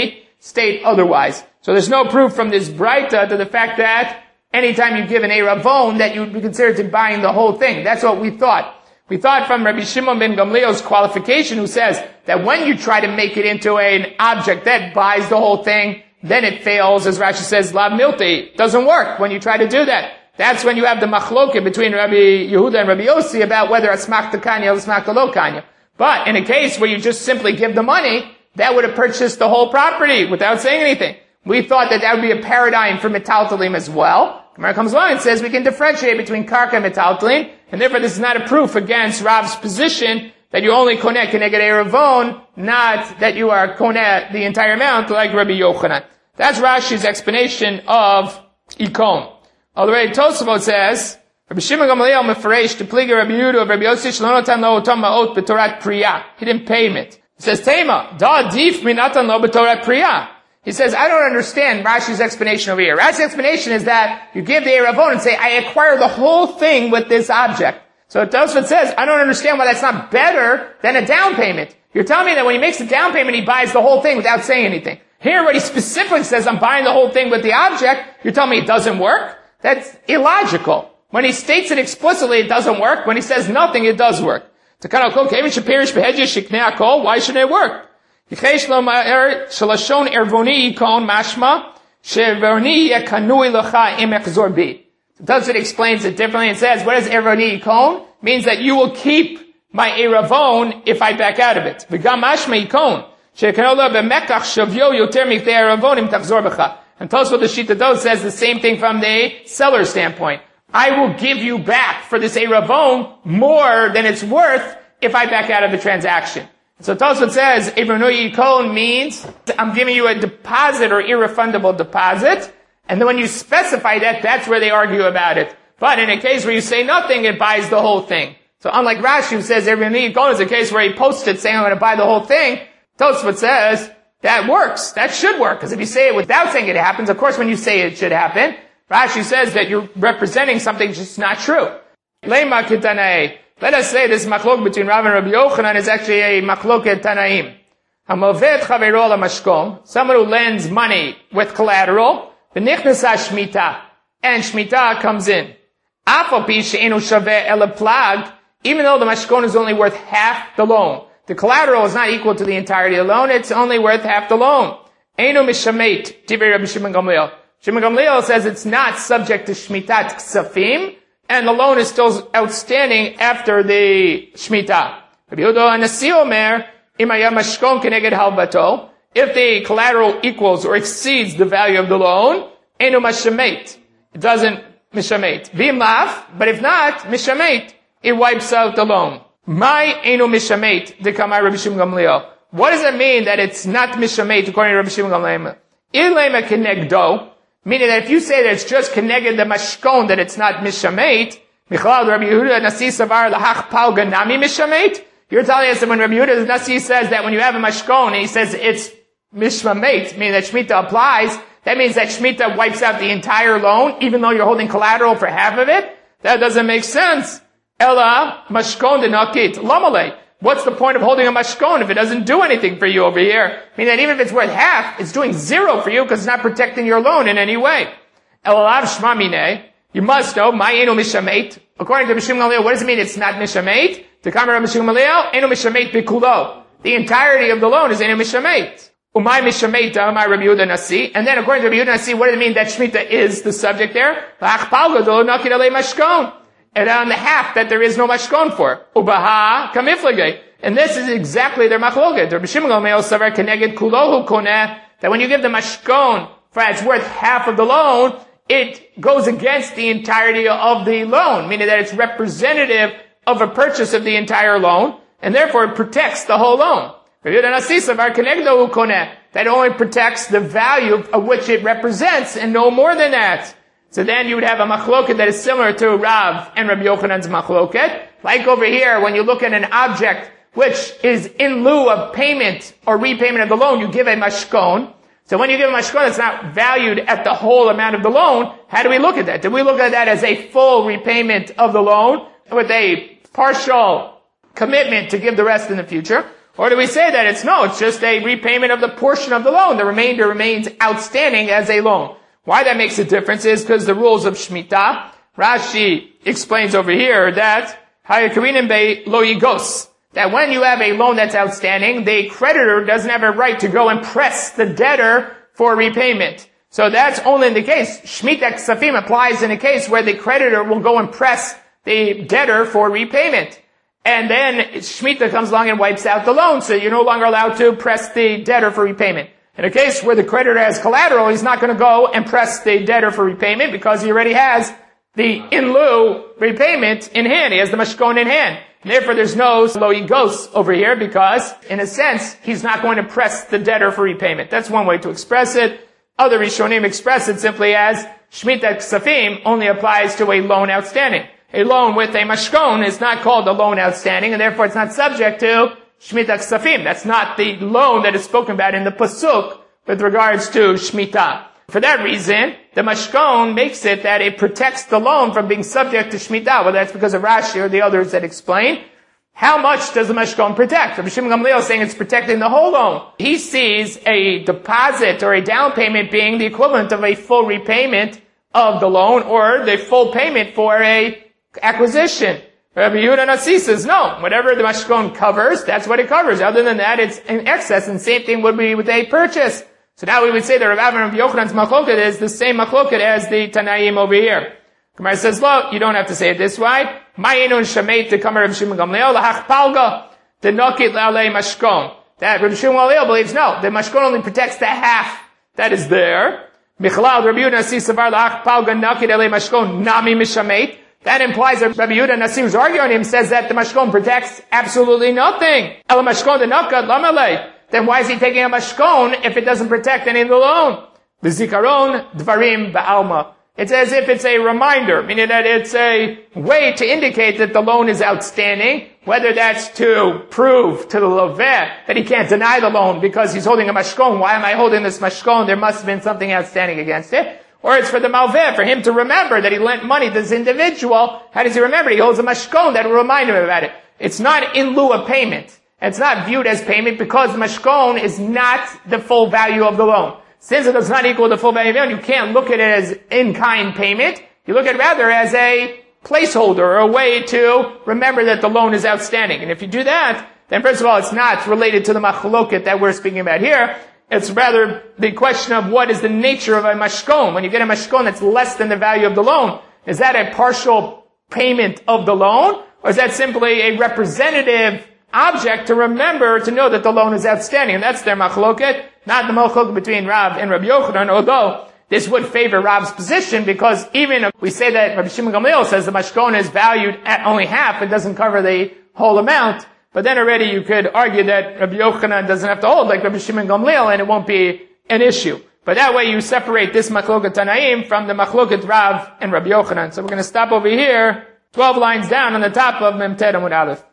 state otherwise. So there's no proof from this Braita to the fact that anytime you give an Eravon that you would be considered to buying the whole thing. That's what we thought. We thought from Rabbi Shimon ben Gamliel's qualification, who says that when you try to make it into an object that buys the whole thing, then it fails, as Rashi says, Lav Milti. It doesn't work when you try to do that. That's when you have the machloket between Rabbi Yehuda and Rabbi Yossi about whether asmachta kanya or asmachta lo kanya. But in a case where you just simply give the money, that would have purchased the whole property without saying anything. We thought that that would be a paradigm for metaltalim as well. Gemara comes along and says we can differentiate between karka and metaltalim, and therefore this is not a proof against Rav's position that you only koneh keneged eravon, not that you are koneh the entire amount like Rabbi Yochanan. That's Rashi's explanation of ikon. Already Tosafot says, Rabbi Shimon Gamliel mefaresh to pliga Rabbi Yehuda of Rabbi Yossi shelo natan lo otam ma'ot b'torat priya. He didn't pay him it. He says, Tema, da dif mi natan lo b'torat priya. He says, I don't understand Rashi's explanation over here. Rashi's explanation is that you give the Eravon and say, I acquire the whole thing with this object. So Tosafot says, I don't understand why that's not better than a down payment. You're telling me that when he makes a down payment, he buys the whole thing without saying anything. Here, when he specifically says, I'm buying the whole thing with the object, you're telling me it doesn't work? That's illogical. When he states it explicitly, it doesn't work. When he says nothing, it does work. Why shouldn't it work? Thus it explains it differently and says, what is ervoni ikon? Means that you will keep my eravon if I back out of it. And Tosfot the Shita Dot says the same thing from the seller's standpoint. I will give you back for this Eravon more than it's worth if I back out of the transaction. So Tosfot says, Eivonui Yikon means I'm giving you a deposit or irrefundable deposit, and then when you specify that, that's where they argue about it. But in a case where you say nothing, it buys the whole thing. So unlike Rashi who says Eivonui Yikon is a case where he posted saying I'm going to buy the whole thing, Tosfot says, that works. That should work. Because if you say it without saying it happens, of course when you say it should happen, Rashi says that you're representing something just not true. Lema kitanae. Let us say this machlok between Rav and Rabbi Yochanan is actually a machlok tanaim. Hamoved chaveiro lamashkom. Someone who lends money with collateral. V'nichnasa shmita. And shmita comes in. Afal pi she'enu shaveh ele plag. Even though the mashkon is only worth half the loan. The collateral is not equal to the entirety of the loan, it's only worth half the loan. Einu mishameit, divrei Rabbi Shimon Gamliel. Shimon Gamliel says it's not subject to shmitat ksafim, and the loan is still outstanding after the shmita. Rabbi Yehuda Anasi Omer, im haya mashkon keneged halvato, if the collateral equals or exceeds the value of the loan, einu mishameit. It doesn't mishameit. Vim lav, but if not, mishameit. It wipes out the loan. My eno mishameit dekamai Rabbi Shimon Gamliel. What does it mean that it's not mishameit according to Rabbi Shimon Gamliel? Ilema kenegdo, meaning that if you say that it's just keneged the mashkon that it's not mishameit, Michlal Rabbi Yehuda Nasi Savar lahach pal ganami mishameit. You're telling us that when Rabbi Yehuda Nasi says that when you have a mashkon and he says it's mishameit, meaning that shmita applies, that means that shmita wipes out the entire loan, even though you're holding collateral for half of it. That doesn't make sense. Ella mashkon denakit lamale. What's the point of holding a mashkon if it doesn't do anything for you over here? Meaning that even if it's worth half, it's doing zero for you because it's not protecting your loan in any way. Elalav shma mine. You must know, my eno mishameit. According to Rabbi Shimon Gamliel, what does it mean it's not mishameit? To come to Rabbi Shimon Gamliel, eno mishameit bikulo. The entirety of the loan is eno mishameit. Umay mishameit amar Rabbi Yehuda Nasi. And then according to Rabbi Yehuda Nasi, what does it mean that shmita is the subject there? La'achpal gadol nakit alei mashkon. And on the half that there is no mashkon for. Ubaha kamiflage. And this is exactly their machloket. Rabbi Shimon Gamliel savar keneged kulohu koneh. That when you give the mashkon for it's worth half of the loan, it goes against the entirety of the loan, meaning that it's representative of a purchase of the entire loan, and therefore it protects the whole loan. That only protects the value of which it represents, and no more than that. So then you would have a machloket that is similar to Rav and Rabbi Yochanan's machloket. Like over here, when you look at an object which is in lieu of payment or repayment of the loan, you give a mashkon. So when you give a mashkon, it's not valued at the whole amount of the loan. How do we look at that? Do we look at that as a full repayment of the loan with a partial commitment to give the rest in the future? Or do we say that it's no, it's just a repayment of the portion of the loan. The remainder remains outstanding as a loan. Why that makes a difference is because the rules of Shemitah. Rashi explains over here that Hayakarinim be lo yigos, that when you have a loan that's outstanding, the creditor doesn't have a right to go and press the debtor for repayment. So that's only in the case. Shemitah Ksafim applies in a case where the creditor will go and press the debtor for repayment. And then Shemitah comes along and wipes out the loan, so you're no longer allowed to press the debtor for repayment. In a case where the creditor has collateral, he's not going to go and press the debtor for repayment because he already has the in lieu repayment in hand. He has the mashkon in hand. And therefore, there's no lo yigos over here because, in a sense, he's not going to press the debtor for repayment. That's one way to express it. Other Rishonim express it simply as Shemitah Ksafim only applies to a loan outstanding. A loan with a mashkon is not called a loan outstanding, and therefore it's not subject to Shemitah Ksafim. That's not the loan that is spoken about in the pasuk with regards to Shemitah. For that reason, the mashkon makes it that it protects the loan from being subject to Shemitah, whether that's because of Rashi or the others that explain. How much does the mashkon protect? Rabbi Shimon Gamliel is saying it's protecting the whole loan. He sees a deposit or a down payment being the equivalent of a full repayment of the loan or the full payment for a acquisition. Rabbi Yehuda Nasi says, no, whatever the mashkon covers, that's what it covers. Other than that, it's in excess, and same thing would be with a purchase. So now we would say that Rav Avram and Rabbi Yochanan's machloket is the same machloket as the Tanaim over here. Gemara says, "Lo, you don't have to say it this way. Ma'inun shameit to come Rabbi Shimon Gamliel lahach palga the nokit le'alei mashkon." That Rabbi Shimon Gamliel believes no, the mashkon only protects the half that is there. Michlal Rabbi Yehuda Nasi savar lahach palga nokit le'alei mashkon nami mishameit. That implies that Rabbi Yehuda Nasi, who's arguing him, says that the mashkon protects absolutely nothing. Ela mashkon the nokat lamalei. Then why is he taking a mashkon if it doesn't protect any of the loan? B'zikaron dvarim ba'alma. It's as if it's a reminder, meaning that it's a way to indicate that the loan is outstanding, whether that's to prove to the loveh that he can't deny the loan because he's holding a mashkon. Why am I holding this mashkon? There must have been something outstanding against it. Or it's for the malveh, for him to remember that he lent money to this individual. How does he remember? He holds a mashkon that will remind him about it. It's not in lieu of payment. It's not viewed as payment because the mashkon is not the full value of the loan. Since it does not equal the full value of the loan, you can't look at it as in-kind payment. You look at it rather as a placeholder or a way to remember that the loan is outstanding. And if you do that, then first of all, it's not related to the machloket that we're speaking about here. It's rather the question of what is the nature of a mashkon. When you get a mashkon that's less than the value of the loan, is that a partial payment of the loan? Or is that simply a representative object to remember, to know that the loan is outstanding? And that's their machloket, not the machloket between Rav and Rabbi Yochanan, although this would favor Rav's position, because even if we say that Rabbi Shimon Gamliel says the mashkon is valued at only half, it doesn't cover the whole amount, but then already you could argue that Rabbi Yochanan doesn't have to hold like Rabbi Shimon Gamliel, and it won't be an issue. But that way you separate this machloket Tanaim from the machloket Rav and Rabbi Yochanan. So we're going to stop over here, twelve lines down on the top of Mem Tet Amud Aleph.